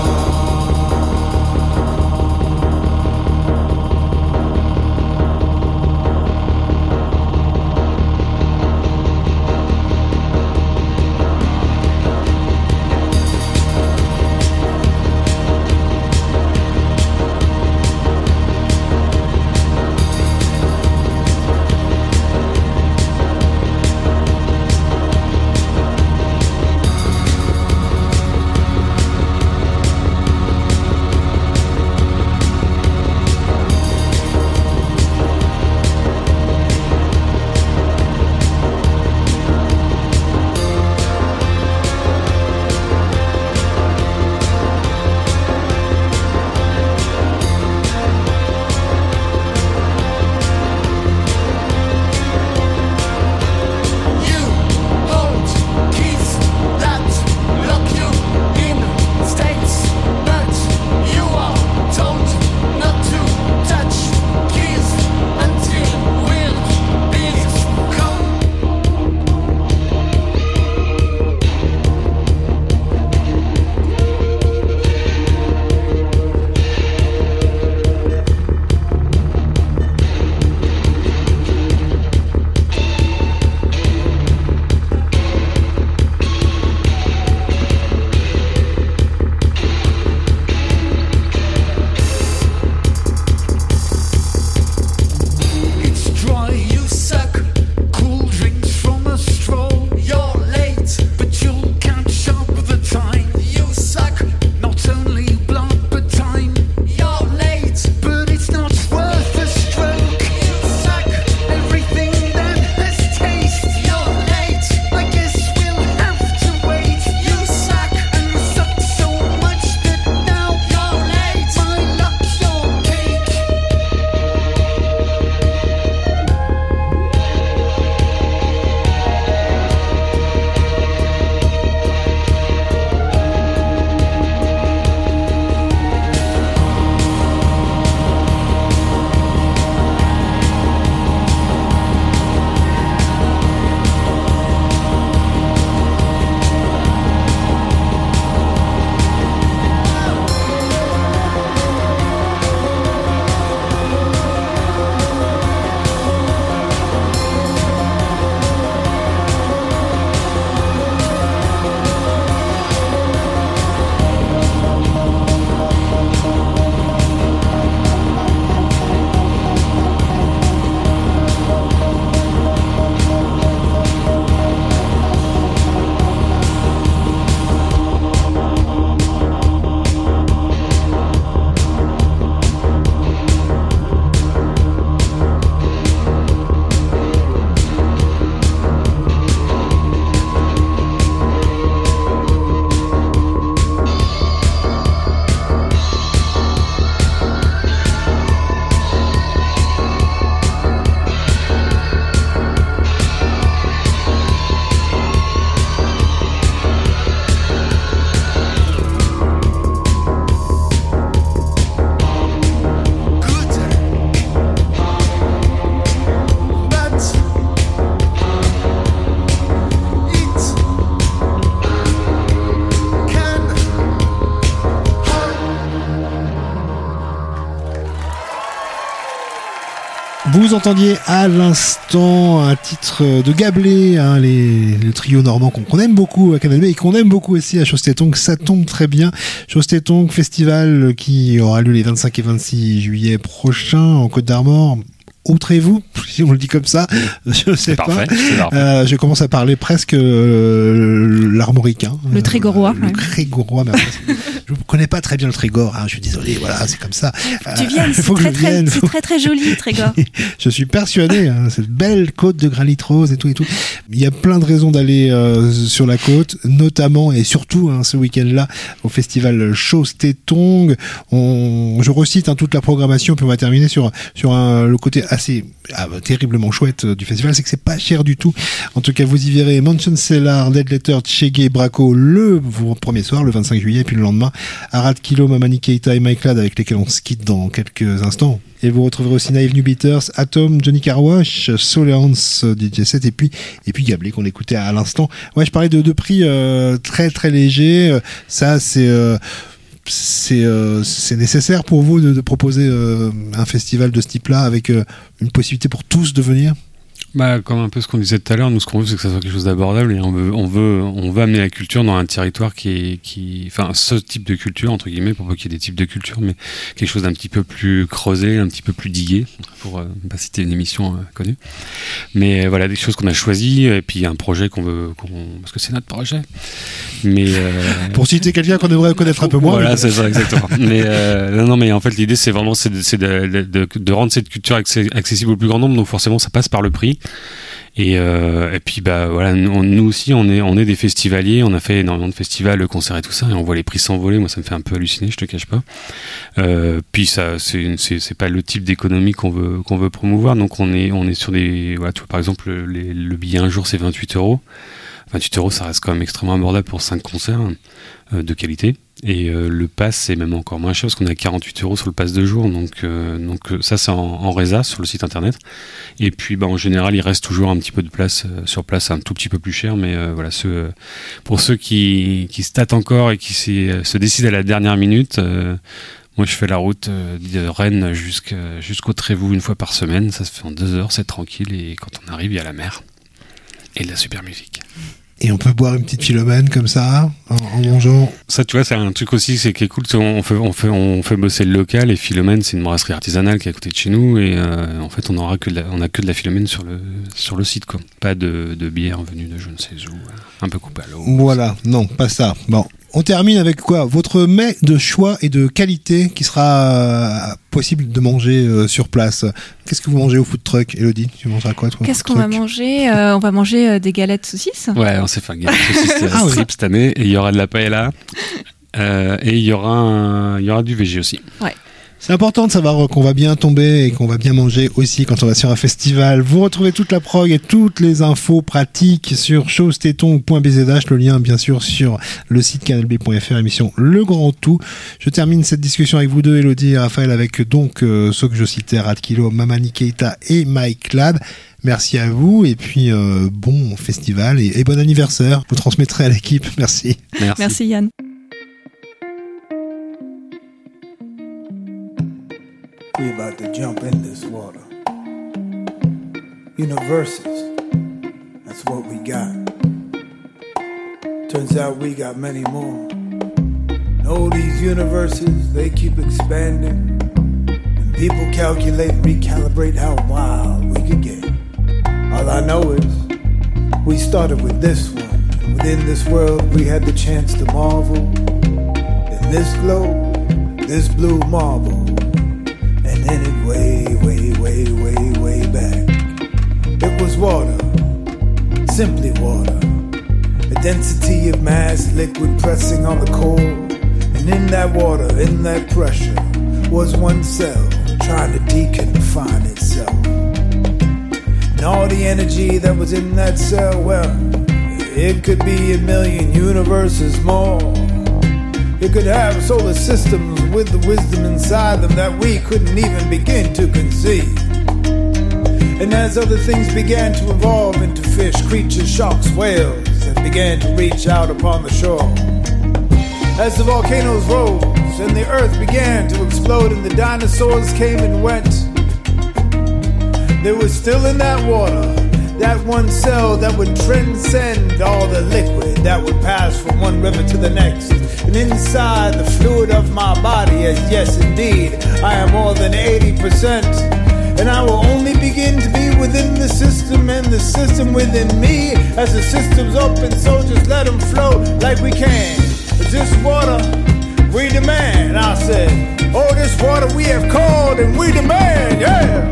Vous entendiez à l'instant un titre de Gablé, hein, les, le trio normand qu'on, qu'on aime beaucoup à Canal B et qu'on aime beaucoup aussi à Chausse-Tétongue. Ça tombe très bien. Chausse-Tétongue, festival qui aura lieu les vingt-cinq et vingt-six juillet prochains en Côte d'Armor. Outrez-vous, si on le dit comme ça, je ne sais c'est pas. Parfait, c'est parfait. Euh, je commence à parler presque euh, l'armoricain. Le trégorois. Euh, le ouais. trégorois, mais je ne connais pas très bien le Trégor. Hein, je suis désolé, voilà, c'est comme ça. Tu viennes, euh, c'est, très, très, vienne, c'est faut... très très joli, le Trégor. Je suis persuadé, hein, cette belle côte de granit rose et tout et tout. Il y a plein de raisons d'aller euh, sur la côte, notamment et surtout hein, ce week-end-là au festival Chausse-Tétongue. On, je recite hein, toute la programmation, puis on va terminer sur sur un, le côté assez ah, terriblement chouette du festival, c'est que c'est pas cher du tout. En tout cas, vous y verrez Mansion Cellar, Dead Letter, Chegué, Braco le premier soir, le vingt-cinq juillet, et puis le lendemain, Arad Kilo, Mamani Keita et Mike Ladd avec lesquels on se quitte dans quelques instants. Et vous retrouverez aussi Naive New Beaters, Atom, Johnny Carwash, Soleance, D J sept et puis, et puis Gablé qu'on écoutait à l'instant. Ouais, je parlais de, de prix euh, très très légers. Ça, c'est... Euh, c'est euh, c'est nécessaire pour vous de, de proposer euh, un festival de ce type-là avec euh, une possibilité pour tous de venir? Bah, comme un peu ce qu'on disait tout à l'heure, nous ce qu'on veut c'est que ça soit quelque chose d'abordable et on veut, on veut, on veut amener la culture dans un territoire qui est, qui, enfin, ce type de culture entre guillemets, pour pas qu'il y ait des types de culture, mais quelque chose d'un petit peu plus creusé, un petit peu plus digué, pour euh, pas citer une émission euh, connue. Mais euh, voilà, des choses qu'on a choisies et puis un projet qu'on veut, qu'on, parce que c'est notre projet. Mais euh, pour citer quelqu'un qu'on devrait connaître un peu moins. Voilà, mais... c'est ça exactement. mais euh, non, non, mais en fait l'idée c'est vraiment c'est de, c'est de, de, de, de rendre cette culture accès, accessible au plus grand nombre, donc forcément ça passe par le prix. Et, euh, et puis bah voilà, nous, nous aussi on est on est des festivaliers, on a fait énormément de festivals, concerts et tout ça, et on voit les prix s'envoler. Moi ça me fait un peu halluciner, je te cache pas. Euh, puis ça c'est une, c'est c'est pas le type d'économie qu'on veut qu'on veut promouvoir, donc on est on est sur des voilà, tu vois, par exemple les, le billet un jour c'est vingt-huit euros. vingt-huit euros ça reste quand même extrêmement abordable pour cinq concerts euh, de qualité. Et euh, le pass c'est même encore moins cher parce qu'on a quarante-huit euros sur le pass de jour, donc euh, donc ça c'est en, en résa sur le site internet. Et puis bah en général il reste toujours un petit peu de place euh, sur place, un tout petit peu plus cher, mais euh, voilà ceux, euh, pour ceux qui qui se tâtent encore et qui se décident à la dernière minute. Euh, Moi, je fais la route de Rennes jusqu'à, jusqu'au Trévoux une fois par semaine. Ça se fait en deux heures, c'est tranquille. Et quand on arrive, il y a la mer et de la super musique. Et on peut boire une petite Philomène comme ça, en, en mangeant. Ça, tu vois, c'est un truc aussi, c'est qui est cool. On fait, on fait, on fait bosser le local. Et Philomène, c'est une brasserie artisanale qui est à côté de chez nous. Et euh, en fait, on aura que de la, on a que de la Philomène sur le, sur le site, quoi. Pas de, de bière venue de je ne sais où, un peu coupée à l'eau. Voilà, non, pas ça. Bon. On termine avec quoi? Votre mets de choix et de qualité qui sera euh, possible de manger euh, sur place. Qu'est-ce que vous mangez au food truck, Elodie? Tu mangeras quoi, toi? Qu'est-ce qu'on va manger? euh, On va manger euh, des galettes saucisses. Ouais, on s'est fait un galette saucisse ah, strip oui. cette année. Et il y aura de la paella. Euh, et il y aura un, il y aura du V G aussi. Ouais. C'est important de savoir qu'on va bien tomber et qu'on va bien manger aussi quand on va sur un festival. Vous retrouvez toute la prog et toutes les infos pratiques sur chose téton point b z h, le lien bien sûr sur le site canal b point f r, émission Le Grand Tout. Je termine cette discussion avec vous deux, Elodie et Raphaël, avec donc euh, ceux que je citais, Arad Kilo, Mamani Keita et Mike Ladd. Merci à vous et puis euh, bon festival et, et bon anniversaire. Vous transmettrez à l'équipe. Merci. Merci. Merci Yann. We about to jump in this water. Universes, that's what we got. Turns out we got many more. And all these universes, they keep expanding. And people calculate, recalibrate how wild we could get. All I know is, we started with this one. And within this world, we had the chance to marvel. In this globe, this blue marble. And then it way, way, way, way, way back. It was water, simply water. A density of mass, liquid pressing on the core. And in that water, in that pressure, was one cell trying to deconfine itself. And all the energy that was in that cell, well, it could be a million universes more. It could have solar systems with the wisdom inside them that we couldn't even begin to conceive. And as other things began to evolve into fish, creatures, sharks, whales, that began to reach out upon the shore. As the volcanoes rose and the earth began to explode and the dinosaurs came and went, there was still in that water that one cell that would transcend all the liquid that would pass from one river to the next. And inside the fluid of my body, as yes indeed, I am more than eighty percent. And I will only begin to be within the system and the system within me. As the system's open, so just let them flow like we can. This water, we demand, I said. Oh, this water we have called and we demand, yeah.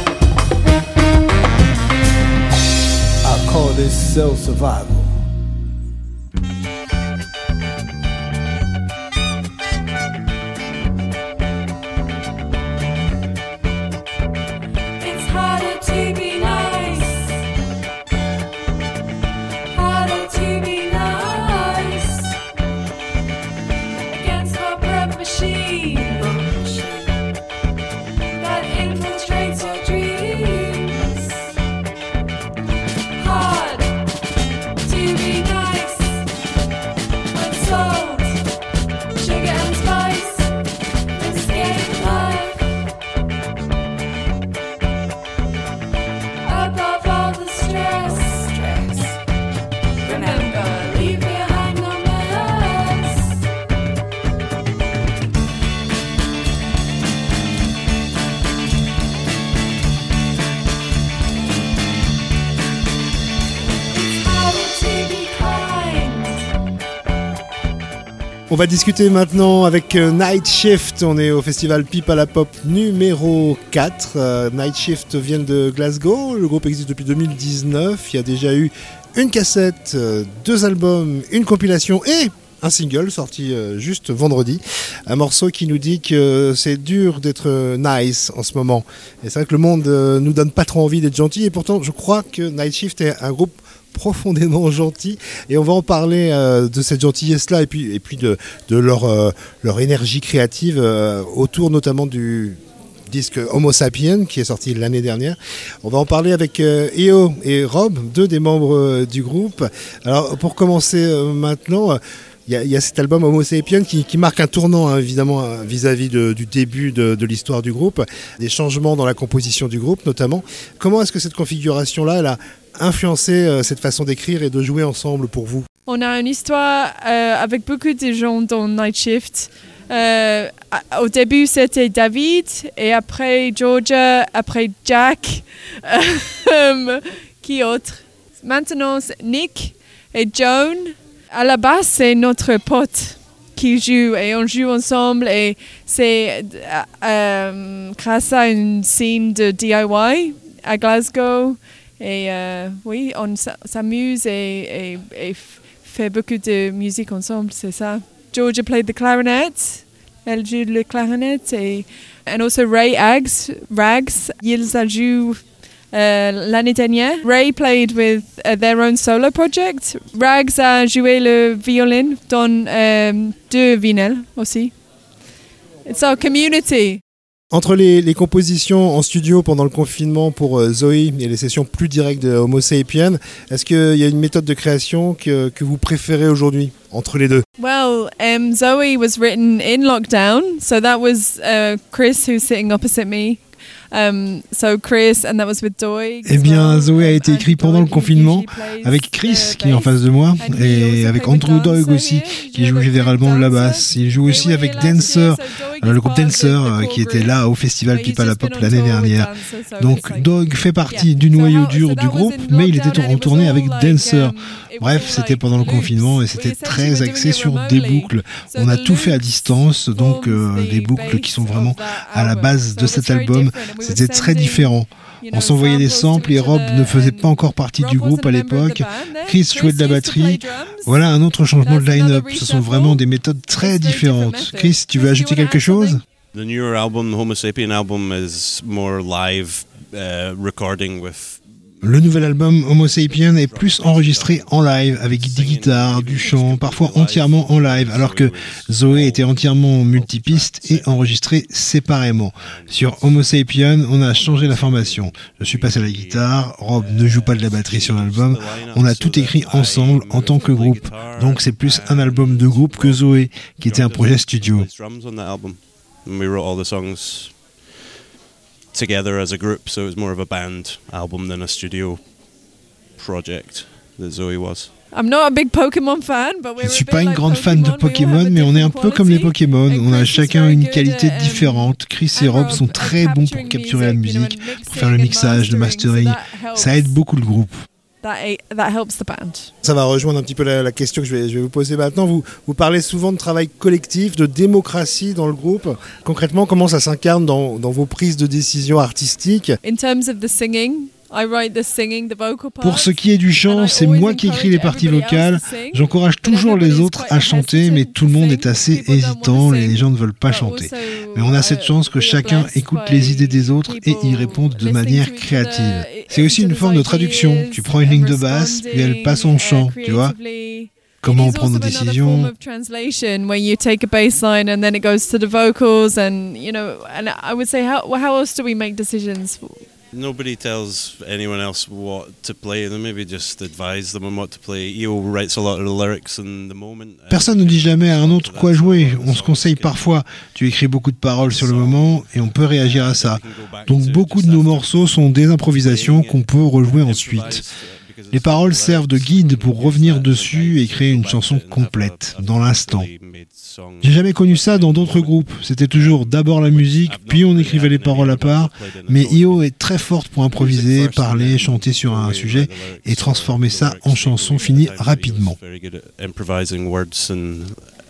Cell survival. On va discuter maintenant avec euh, Night Shift. On est au festival Pipe à la Pop numéro quatre. Euh, Night Shift vient de Glasgow. Le groupe existe depuis deux mille dix-neuf. Il y a déjà eu une cassette, euh, deux albums, une compilation et un single sorti euh, juste vendredi. Un morceau qui nous dit que c'est dur d'être euh, nice en ce moment. Et c'est vrai que le monde euh, nous donne pas trop envie d'être gentil. Et pourtant, je crois que Night Shift est un groupe profondément gentil, et on va en parler euh, de cette gentillesse là et puis, et puis de, de leur, euh, leur énergie créative euh, autour notamment du disque Homo Sapien qui est sorti l'année dernière. On va en parler avec euh, Eo et Rob, deux des membres euh, du groupe. Alors pour commencer euh, maintenant, il euh, y, y a cet album Homo Sapien qui, qui marque un tournant hein, évidemment hein, vis-à-vis de, du début de, de l'histoire du groupe, des changements dans la composition du groupe notamment. Comment est-ce que cette configuration là elle a influencer euh, cette façon d'écrire et de jouer ensemble pour vous? On a une histoire euh, avec beaucoup de gens dans Night Shift. Euh, au début, c'était David, et après Georgia, après Jack. Euh, qui autre? Maintenant, c'est Nick et Joan. À la base, c'est notre pote qui joue, et on joue ensemble, et c'est euh, grâce à une scène de D I Y à Glasgow. Et euh, oui, on s'amuse et, et, et fait beaucoup de musique ensemble, c'est ça. Georgia played the clarinet, elle joue le clarinet, et and also Ray Aggs, Rags, ils a joué euh, l'année dernière. Ray played with uh, their own solo project. Rags a joué le violon dans euh, deux vinyles aussi. It's our community. Entre les, les compositions en studio pendant le confinement pour euh, Zoé et les sessions plus directes de Homo Sapien, est-ce qu'il y a une méthode de création que, que vous préférez aujourd'hui entre les deux? Well, um, Zoe was written in lockdown, so that was uh, Chris who's sitting opposite me. Um, so Chris, and that was with Doig. Eh bien, Zoé a été écrit pendant le confinement avec Chris qui est en face de moi et avec Andrew Doig aussi qui joue généralement la basse. Il joue aussi avec Dancer, le groupe Dancer qui était là au festival Pipe à la Pop l'année dernière. Donc Doig fait partie du noyau dur du groupe, mais il était en tournée avec Dancer. Bref, c'était pendant le confinement et c'était très axé sur des boucles. On a tout fait à distance, donc euh, des boucles qui sont vraiment à la base de cet album. C'était très différent. On s'envoyait des samples et Rob ne faisait pas encore partie du groupe à l'époque. Chris jouait de la batterie. Voilà un autre changement de line-up. Ce sont vraiment des méthodes très différentes. Chris, tu veux ajouter quelque chose? The newer album, the Homo Sapien album, is more live uh, recording with. Le nouvel album Homo Sapien est plus enregistré en live avec des guitares, du chant, parfois entièrement en live, alors que Zoé était entièrement multipiste et enregistré séparément. Sur Homo Sapien, on a changé la formation. Je suis passé à la guitare, Rob ne joue pas de la batterie sur l'album, on a tout écrit ensemble en tant que groupe. Donc c'est plus un album de groupe que Zoé, qui était un projet studio. Together as a group, so it was more of a band album than a studio project that Zoe was. I'm not a big Pokémon fan, but we're Je ne suis pas une grande fan de Pokémon, mais on est un peu comme les Pokémon. On a chacun une qualité différente. Chris et Rob sont très bons pour capturer la musique, pour faire le mixage, le mastering. Ça aide beaucoup le groupe. That, that helps the band. Ça va rejoindre un petit peu la, la question que je vais, je vais vous poser maintenant. Vous, vous parlez souvent de travail collectif, de démocratie dans le groupe. Concrètement, comment ça s'incarne dans, dans vos prises de décision artistiques? In terms of the singing, I write the singing, the vocal parts. Pour ce qui est du chant, c'est moi qui écris les parties vocales. J'encourage toujours les autres à chanter, mais tout le monde est assez hésitant. Les gens ne veulent pas chanter. Mais on a cette chance que chacun écoute les idées des autres et y réponde de manière créative. C'est aussi une forme de traduction. Tu prends une ligne de basse, puis elle passe en chant, tu vois. Comment on prend nos décisions. When you take a bass line and then it goes to the vocals, and you know, and I would say, how how else do we make decisions? Nobody tells anyone else what to play. They maybe just advise them on what to play. Eo writes a lot of the lyrics in the moment. Personne ne dit jamais à un autre quoi jouer. On se conseille parfois. Tu écris beaucoup de paroles sur le moment et on peut réagir à ça. Donc beaucoup de nos morceaux sont des improvisations qu'on peut rejouer ensuite. Les paroles servent de guide pour revenir dessus et créer une chanson complète, dans l'instant. J'ai jamais connu ça dans d'autres groupes. C'était toujours d'abord la musique, puis on écrivait les paroles à part. Mais Eo est très forte pour improviser, parler, chanter sur un sujet et transformer ça en chanson finie rapidement.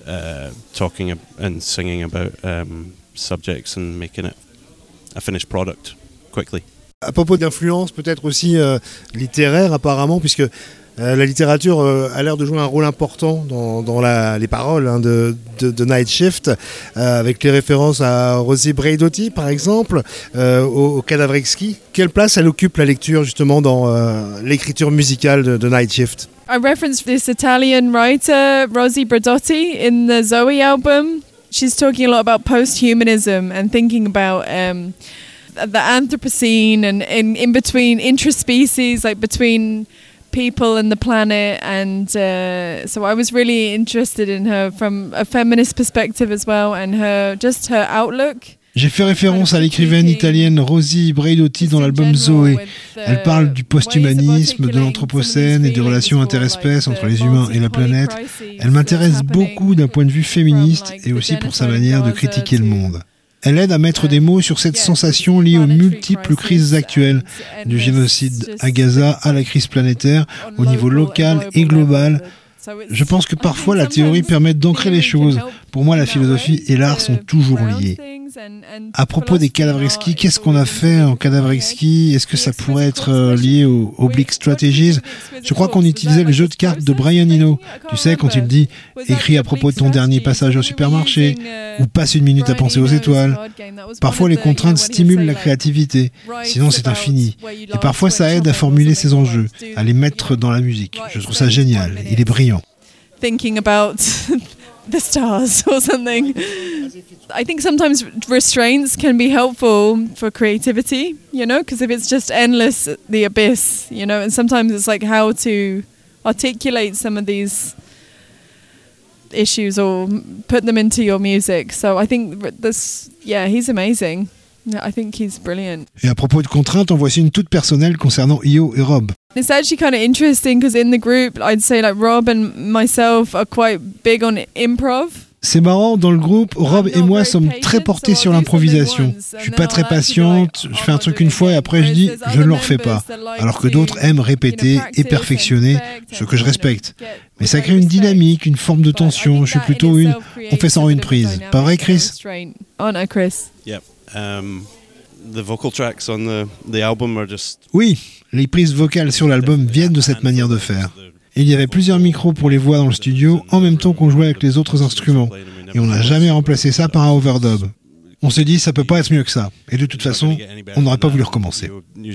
uh, talking ab- and singing about um, subjects and making it a finished product quickly. À propos d'influence, peut-être aussi euh, littéraire apparemment, puisque euh, la littérature euh, a l'air de jouer un rôle important dans, dans la, les paroles hein, de, de, de Night Shift, euh, avec les références à Rosie Braidotti par exemple, euh, au, au Cadavrexki. Quelle place elle occupe la lecture justement dans euh, l'écriture musicale de, de Night Shift? I referenced this Italian writer, Rosie Braidotti, in the Zoe album. She's talking a lot about post-humanism and thinking about um, the Anthropocene and in, in between interspecies, like between people and the planet. And uh, so I was really interested in her from a feminist perspective as well, and her just her outlook. J'ai fait référence à l'écrivaine italienne Rosie Braidotti dans l'album Zoé. Elle parle du post-humanisme, de l'anthropocène et des relations interespèces entre les humains et la planète. Elle m'intéresse beaucoup d'un point de vue féministe et aussi pour sa manière de critiquer le monde. Elle aide à mettre des mots sur cette sensation liée aux multiples crises actuelles, du génocide à Gaza à la crise planétaire, au niveau local et global. Je pense que parfois la théorie permet d'ancrer les choses. Pour moi, la philosophie et l'art sont toujours liés. À propos des Cadavrexki, qu'est-ce qu'on a fait en Cadavrexki? Est-ce que ça pourrait être euh, lié aux Oblique Strategies? Je crois qu'on utilisait le jeu de cartes de Brian Eno. Tu sais, quand il dit « écris à propos de ton dernier passage au supermarché » ou « passe une minute à penser aux étoiles ». Parfois, les contraintes stimulent la créativité. Sinon, c'est infini. Et parfois, ça aide à formuler ses enjeux, à les mettre dans la musique. Je trouve ça génial. Il est brillant. Thinking about the stars or something. I think sometimes restraints can be helpful for creativity, you know, because if it's just endless, the abyss, you know, and sometimes it's like how to articulate some of these issues or put them into your music. So I think this, yeah, he's amazing. I think he's brilliant. Et à propos de contraintes, en voici une toute personnelle concernant Io et Rob. It's actually kind of interesting because in the group, I'd say like Rob and myself are quite big on improv. C'est marrant, dans le groupe, Rob et moi sommes très portés sur l'improvisation. Je suis pas très patiente, je fais un truc une fois et après je dis je ne le refais pas. Alors que d'autres aiment répéter et perfectionner, ce que je respecte. Mais ça crée une dynamique, une forme de tension. Je suis plutôt une on fait ça en une prise. Pas vrai, Chris? Yep. Um, the vocal tracks on the, the album are just... Oui, les prises vocales sur l'album viennent de cette manière de faire. Et il y avait plusieurs micros pour les voix dans le studio en même temps qu'on jouait avec les autres instruments. Et on n'a jamais remplacé ça par un overdub. On s'est dit ça peut pas être mieux que ça. Et de toute façon, on n'aurait pas voulu recommencer.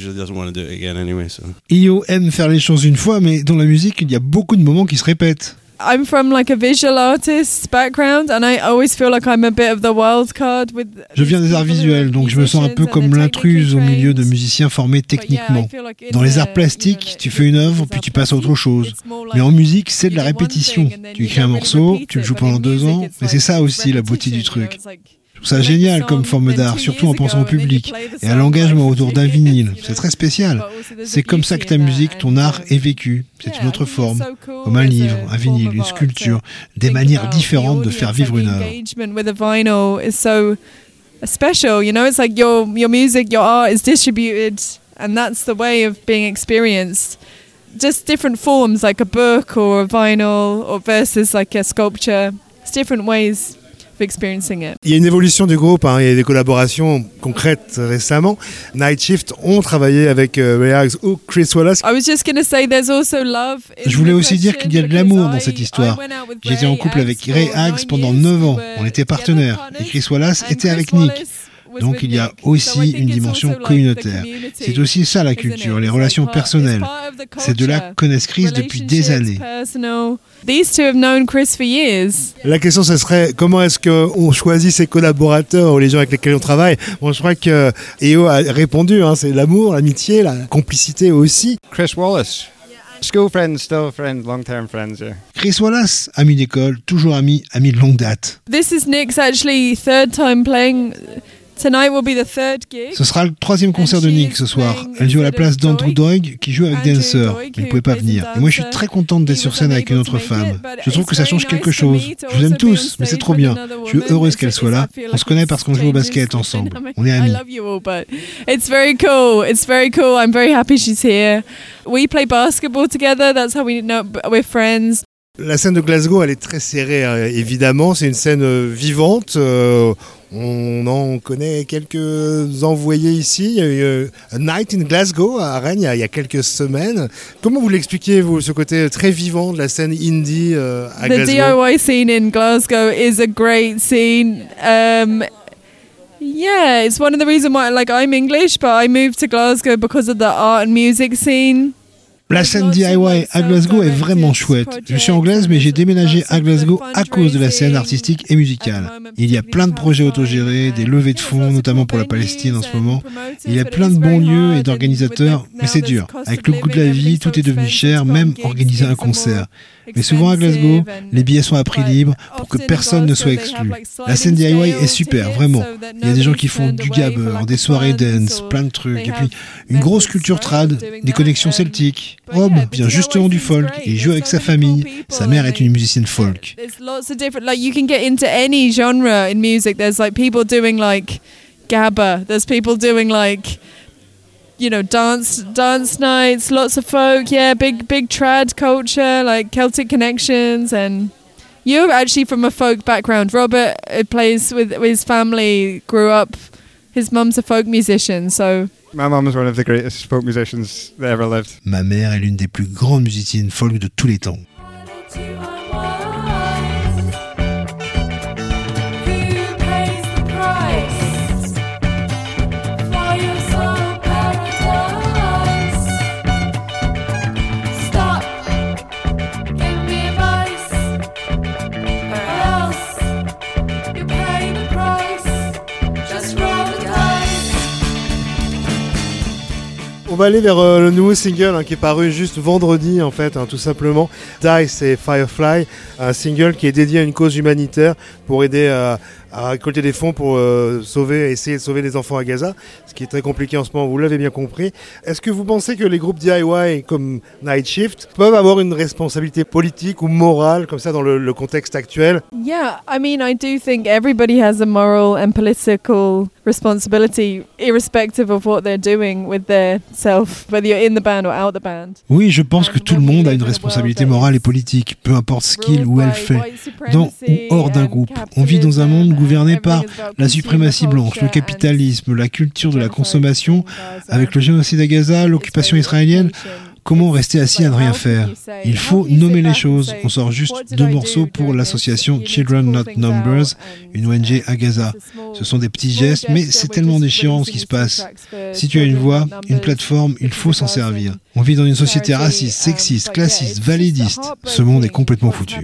Io aime faire les choses une fois, mais dans la musique, il y a beaucoup de moments qui se répètent. I'm from like a visual artist background and I always feel like I'm a bit of the wild card with. Je viens des arts visuels, donc je me sens un peu comme l'intruse au milieu de musiciens formés techniquement. Dans les arts plastiques, tu fais une œuvre puis tu passes à autre chose. Mais en musique, c'est de la répétition. Tu écris un morceau, tu le joues pendant deux ans, mais c'est ça aussi la beauté du truc. Je trouve ça génial comme forme d'art, surtout en pensant au public et à l'engagement autour d'un vinyle. C'est très spécial. C'est comme ça que ta musique, ton art est vécu. C'est une autre forme, comme un livre, un vinyle, une sculpture, des manières différentes de faire vivre une œuvre. Special, you know, it's like your your music, your art is distributed, and that's the way of being experienced. Just different forms, like a book or a vinyl, or versus like a sculpture. It's different ways. Experiencing it. Il y a une évolution du groupe, hein, il y a des collaborations concrètes récemment. Night Shift ont travaillé avec euh, Ray Hags ou Chris Wallace. I was just gonna say there's also love. Je voulais aussi dire qu'il y a de l'amour dans cette histoire. J'étais en couple avec Ray Hags pendant neuf ans, on était partenaires, et Chris Wallace était avec Nick. Donc il y a aussi une dimension communautaire. C'est aussi ça la culture, les relations personnelles. Ces deux-là connaissent Chris depuis des années. La question, ce serait comment est-ce qu'on choisit ses collaborateurs ou les gens avec lesquels on travaille? Bon, je crois que Io a répondu, hein, c'est l'amour, l'amitié, la complicité aussi. Chris Wallace. School friends, still friends, long-term friends, yeah. Chris Wallace, ami d'école, toujours ami, ami de longue date. This is Nick's actually third time playing. Tonight will be the third gig. Ce sera le troisième concert de Nick ce soir. Elle joue à la place d'Andrew Doig qui joue avec Dancer. Mais il ne pouvait pas venir. Et moi je suis très contente d'être sur scène avec une autre femme. Je trouve que ça change quelque chose. Je vous aime tous, mais c'est trop bien. Je suis heureuse qu'elle soit là. On se connaît parce qu'on joue au basket ensemble. On est amis. It's very cool. It's very cool. I'm very happy she's here. We play basketball together. That's how we know we're friends. La scène de Glasgow, elle est très serrée, hein, évidemment. C'est une scène euh, vivante. Euh, on en connaît quelques envoyés ici. Il y a eu euh, A Night in Glasgow à Rennes il y a, il y a quelques semaines. Comment vous l'expliquez, vous, ce côté très vivant de la scène indie euh, à The Glasgow? D I Y scene in Glasgow is a great scene. Um, yeah, it's one of the reasons why, like, I'm English, but I moved to Glasgow because of the art and music scene. La scène D I Y à Glasgow est vraiment chouette. Je suis anglaise, mais j'ai déménagé à Glasgow à cause de la scène artistique et musicale. Il y a plein de projets autogérés, des levées de fonds, notamment pour la Palestine en ce moment. Il y a plein de bons lieux et d'organisateurs, mais c'est dur. Avec le coût de la vie, tout est devenu cher, même organiser un concert. Mais souvent à Glasgow, les billets sont à prix libre pour que personne ne soit exclu. La scène D I Y est super, vraiment. Il y a des gens qui font du gabber, des soirées dance, plein de trucs. Et puis une grosse culture trad, des connexions celtiques. Rob vient justement du folk, il joue avec sa famille. Sa mère est une musicienne folk. There's lots of different, like, you can get into any genre in music. There's like people doing like gabber. There's people doing like, you know, dance dance nights, lots of folk, yeah, big big trad culture, like Celtic connections. And you're actually from a folk background. Robert uh, plays with, with his family, grew up, his mum's a folk musician, so... My mum is one of the greatest folk musicians that ever lived. Ma mère est l'une des plus grandes musiciennes folk de tous les temps. On va aller vers euh, le nouveau single hein, qui est paru juste vendredi en fait, hein, tout simplement. Dice et Firefly, un single qui est dédié à une cause humanitaire pour aider euh, à récolter des fonds pour euh, sauver, essayer de sauver les enfants à Gaza, ce qui est très compliqué en ce moment, vous l'avez bien compris. Est-ce que vous pensez que les groupes D I Y comme Night Shift peuvent avoir une responsabilité politique ou morale comme ça dans le, le contexte actuel? Yeah, I mean, I do think everybody has a moral and political responsibility, irrespective of what they're doing with their self, whether you're in the band or out the band. Oui, je pense que tout le monde a une responsabilité morale et politique, peu importe ce qu'il ou elle fait, dans ou hors d'un groupe. On vit dans un monde gouverné par la suprématie blanche, le capitalisme, la culture de la consommation, avec le génocide à Gaza, l'occupation israélienne. Comment rester assis à ne rien faire? Il faut nommer les choses. On sort juste deux morceaux pour l'association Children Not Numbers, une O N G à Gaza. Ce sont des petits gestes, mais c'est tellement déchirant ce qui se passe. Si tu as une voix, une plateforme, il faut s'en servir. On vit dans une société raciste, sexiste, classiste, validiste. Ce monde est complètement foutu.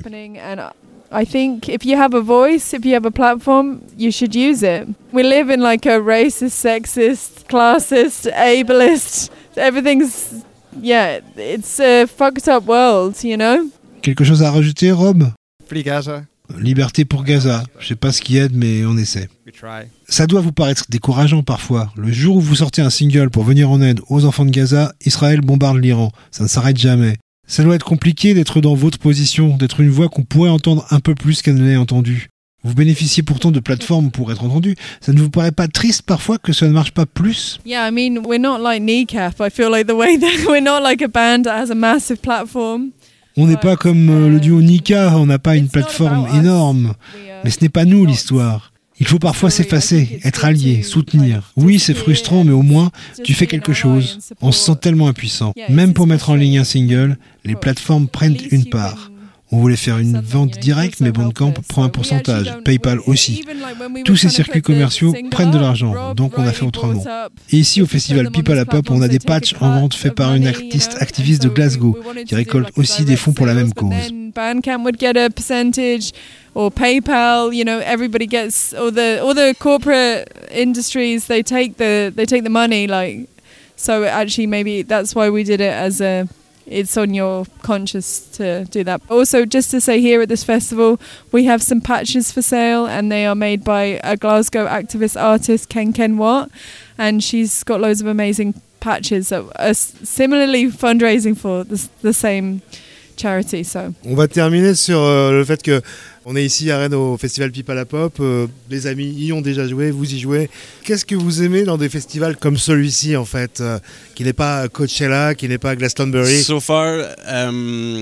I think if you have a voice, if you have a platform, you should use it. We live in like a racist, sexist, classist, ableist, everything's, yeah, it's a fucked up world, you know? Quelque chose à rajouter, Rob? Free Gaza. Liberté pour Gaza. Je sais pas ce qui aide, mais on essaie. We try. Ça doit vous paraître décourageant parfois. Le jour où vous sortez un single pour venir en aide aux enfants de Gaza, Israël bombarde l'Iran. Ça ne s'arrête jamais. Ça doit être compliqué d'être dans votre position, d'être une voix qu'on pourrait entendre un peu plus qu'elle ne l'est entendue. Vous bénéficiez pourtant de plateformes pour être entendu. Ça ne vous paraît pas triste parfois que ça ne marche pas plus? Yeah, I mean, we're not like Kneecap. I feel like the way that we're not like a band that has a massive platform. On n'est pas comme euh, le duo Nika, on n'a pas une plateforme énorme. Mais ce n'est pas nous l'histoire. Il faut parfois s'effacer, être allié, soutenir. Oui, c'est frustrant, mais au moins, tu fais quelque chose. On se sent tellement impuissant. Même pour mettre en ligne un single, les plateformes prennent une part. On voulait faire une vente directe, mais Bandcamp prend un pourcentage. PayPal aussi. Tous ces circuits commerciaux prennent de l'argent, donc on a fait autrement. Et ici, au festival People à Pop, on a des patchs en vente faits par une artiste activiste de Glasgow, qui récolte aussi des fonds pour la même cause. Bandcamp would get a percentage, or PayPal, you know, everybody gets, all the all the corporate industries, they take the they take the money, like, so actually maybe that's why we did it as a, it's on your conscience to do that. Also, just to say, here at this festival, we have some patches for sale, and they are made by a Glasgow activist artist, Ken Ken Watt, and she's got loads of amazing patches that are similarly fundraising for the, the same charity. So. On va terminer sur euh, le fait que on est ici à Rennes au festival Pipe à la Pop. Euh, les amis y ont déjà joué, vous y jouez. Qu'est-ce que vous aimez dans des festivals comme celui-ci en fait, euh, qui n'est pas Coachella, qui n'est pas Glastonbury? So far, um,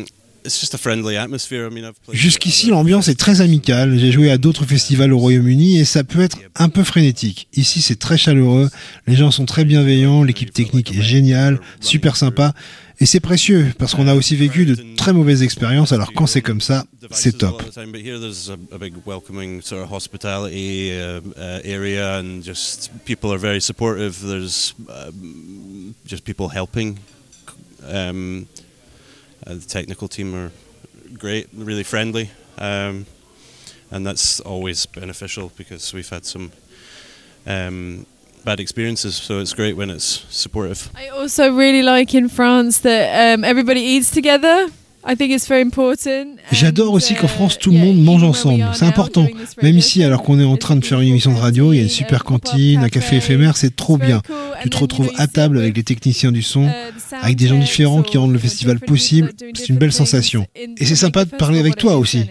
it's just a friendly atmosphere. I mean, I've played Jusqu'ici, l'ambiance est très amicale. J'ai joué à d'autres festivals au Royaume-Uni et ça peut être un peu frénétique. Ici, c'est très chaleureux. Les gens sont très bienveillants. L'équipe technique est géniale, super sympa. Et c'est précieux parce qu'on a aussi vécu de très mauvaises expériences. Alors quand c'est comme ça, c'est top. But here there's a, a big welcoming sort of hospitality uh, uh, area, and just people are very supportive. There's um, just people helping. Um, uh, the technical team are great, really friendly, um, and that's always beneficial because we've had some um, bad experiences, so it's great when it's supportive. I also really like in France that um, everybody eats together. I think it's very important. J'adore aussi qu'en France, tout le monde mange ensemble. C'est important. Même ici, alors qu'on est en train de faire une émission de radio, il y a une super cantine, un café éphémère, c'est trop bien. Tu te retrouves à table avec les techniciens du son, avec des gens différents qui rendent le festival possible. C'est une belle sensation. Et c'est sympa de parler avec toi aussi.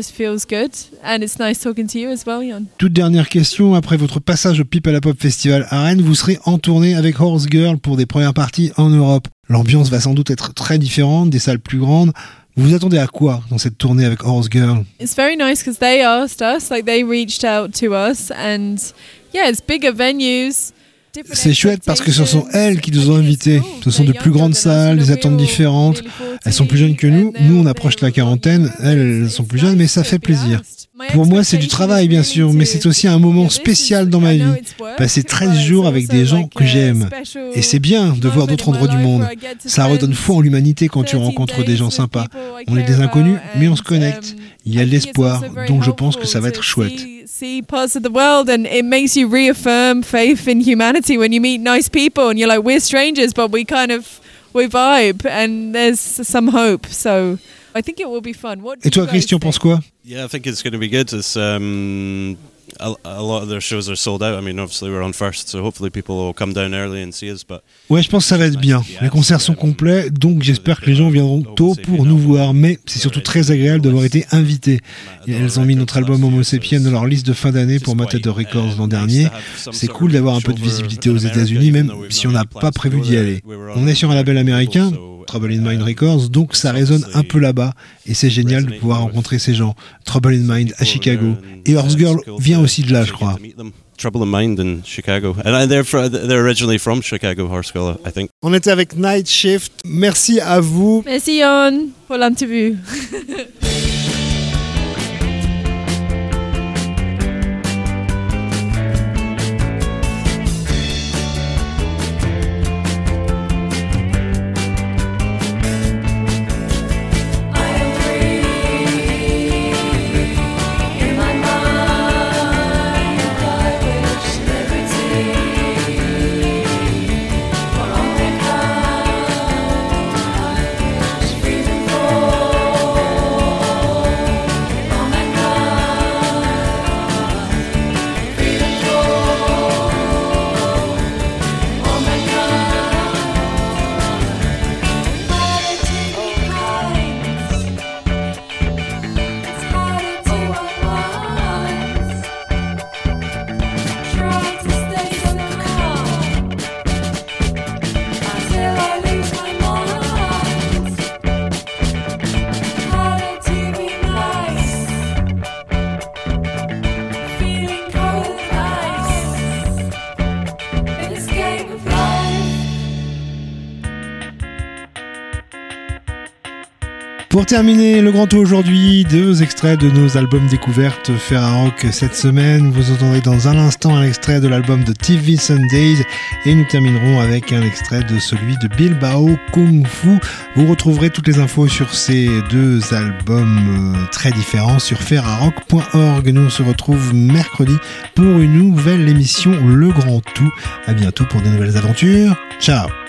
Toute dernière question, après votre passage au Pipe à la Pop Festival à Rennes, vous serez en tournée avec Horse Girl pour des premières parties en Europe. L'ambiance va sans doute être très différente, des salles plus grandes. Vous vous attendez à quoi dans cette tournée avec Horse Girl? It's very nice because they asked us, like they reached out to us, and yeah, it's bigger venues. C'est chouette parce que ce sont elles qui nous ont invités. Ce sont de plus grandes salles, des attentes différentes. Elles sont plus jeunes que nous. Nous, on approche la quarantaine. Elles, elles sont plus jeunes, mais ça fait plaisir. Pour moi, c'est du travail, bien sûr, mais c'est aussi un moment spécial dans ma vie. Passer treize jours avec des gens que j'aime. Et c'est bien de voir d'autres endroits du monde. Ça redonne foi en l'humanité quand tu rencontres des gens sympas. On est des inconnus, mais on se connecte. Il y a de l'espoir, donc je pense que ça va être chouette. See parts of the world, and it makes you reaffirm faith in humanity when you meet nice people and you're like, we're strangers but we kind of we vibe and there's some hope, so I think it will be fun. What Et toi, Christian, penses quoi? Yeah, I think it's going to be good. It's um A, a lot of their shows are sold out. I mean, obviously we're on first, so hopefully people will come down early and see us. But ouais, je pense que ça va être bien. Les concerts sont complets, donc j'espère que les gens viendront tôt pour nous voir. Mais c'est surtout très agréable d'avoir été invités. Et elles ont mis notre album Homo Sapien dans leur liste de fin d'année pour Matador Records l'an dernier. C'est cool d'avoir un peu de visibilité aux États-Unis, même si on n'a pas prévu d'y aller. On est sur un label américain, Trouble in Mind Records, donc ça résonne un peu là-bas. Et c'est génial de pouvoir rencontrer ces gens. Trouble in Mind à Chicago. Et Horse Girl vient aussi de là, je crois. Trouble in Mind in Chicago. And they're, fr- they're originally from Chicago, Horse Girl, I think. On était avec Night Shift. Merci à vous. Merci Yann pour l'interview. Pour terminer le grand tour aujourd'hui, deux extraits de nos albums découvertes Ferrarock cette semaine. Vous entendrez dans un instant un extrait de l'album de T V Sundays et nous terminerons avec un extrait de celui de Bilbao Kung Fu. Vous retrouverez toutes les infos sur ces deux albums très différents sur ferrarock point org. Nous on se retrouve mercredi pour une nouvelle émission Le Grand Tout. À bientôt pour de nouvelles aventures. Ciao.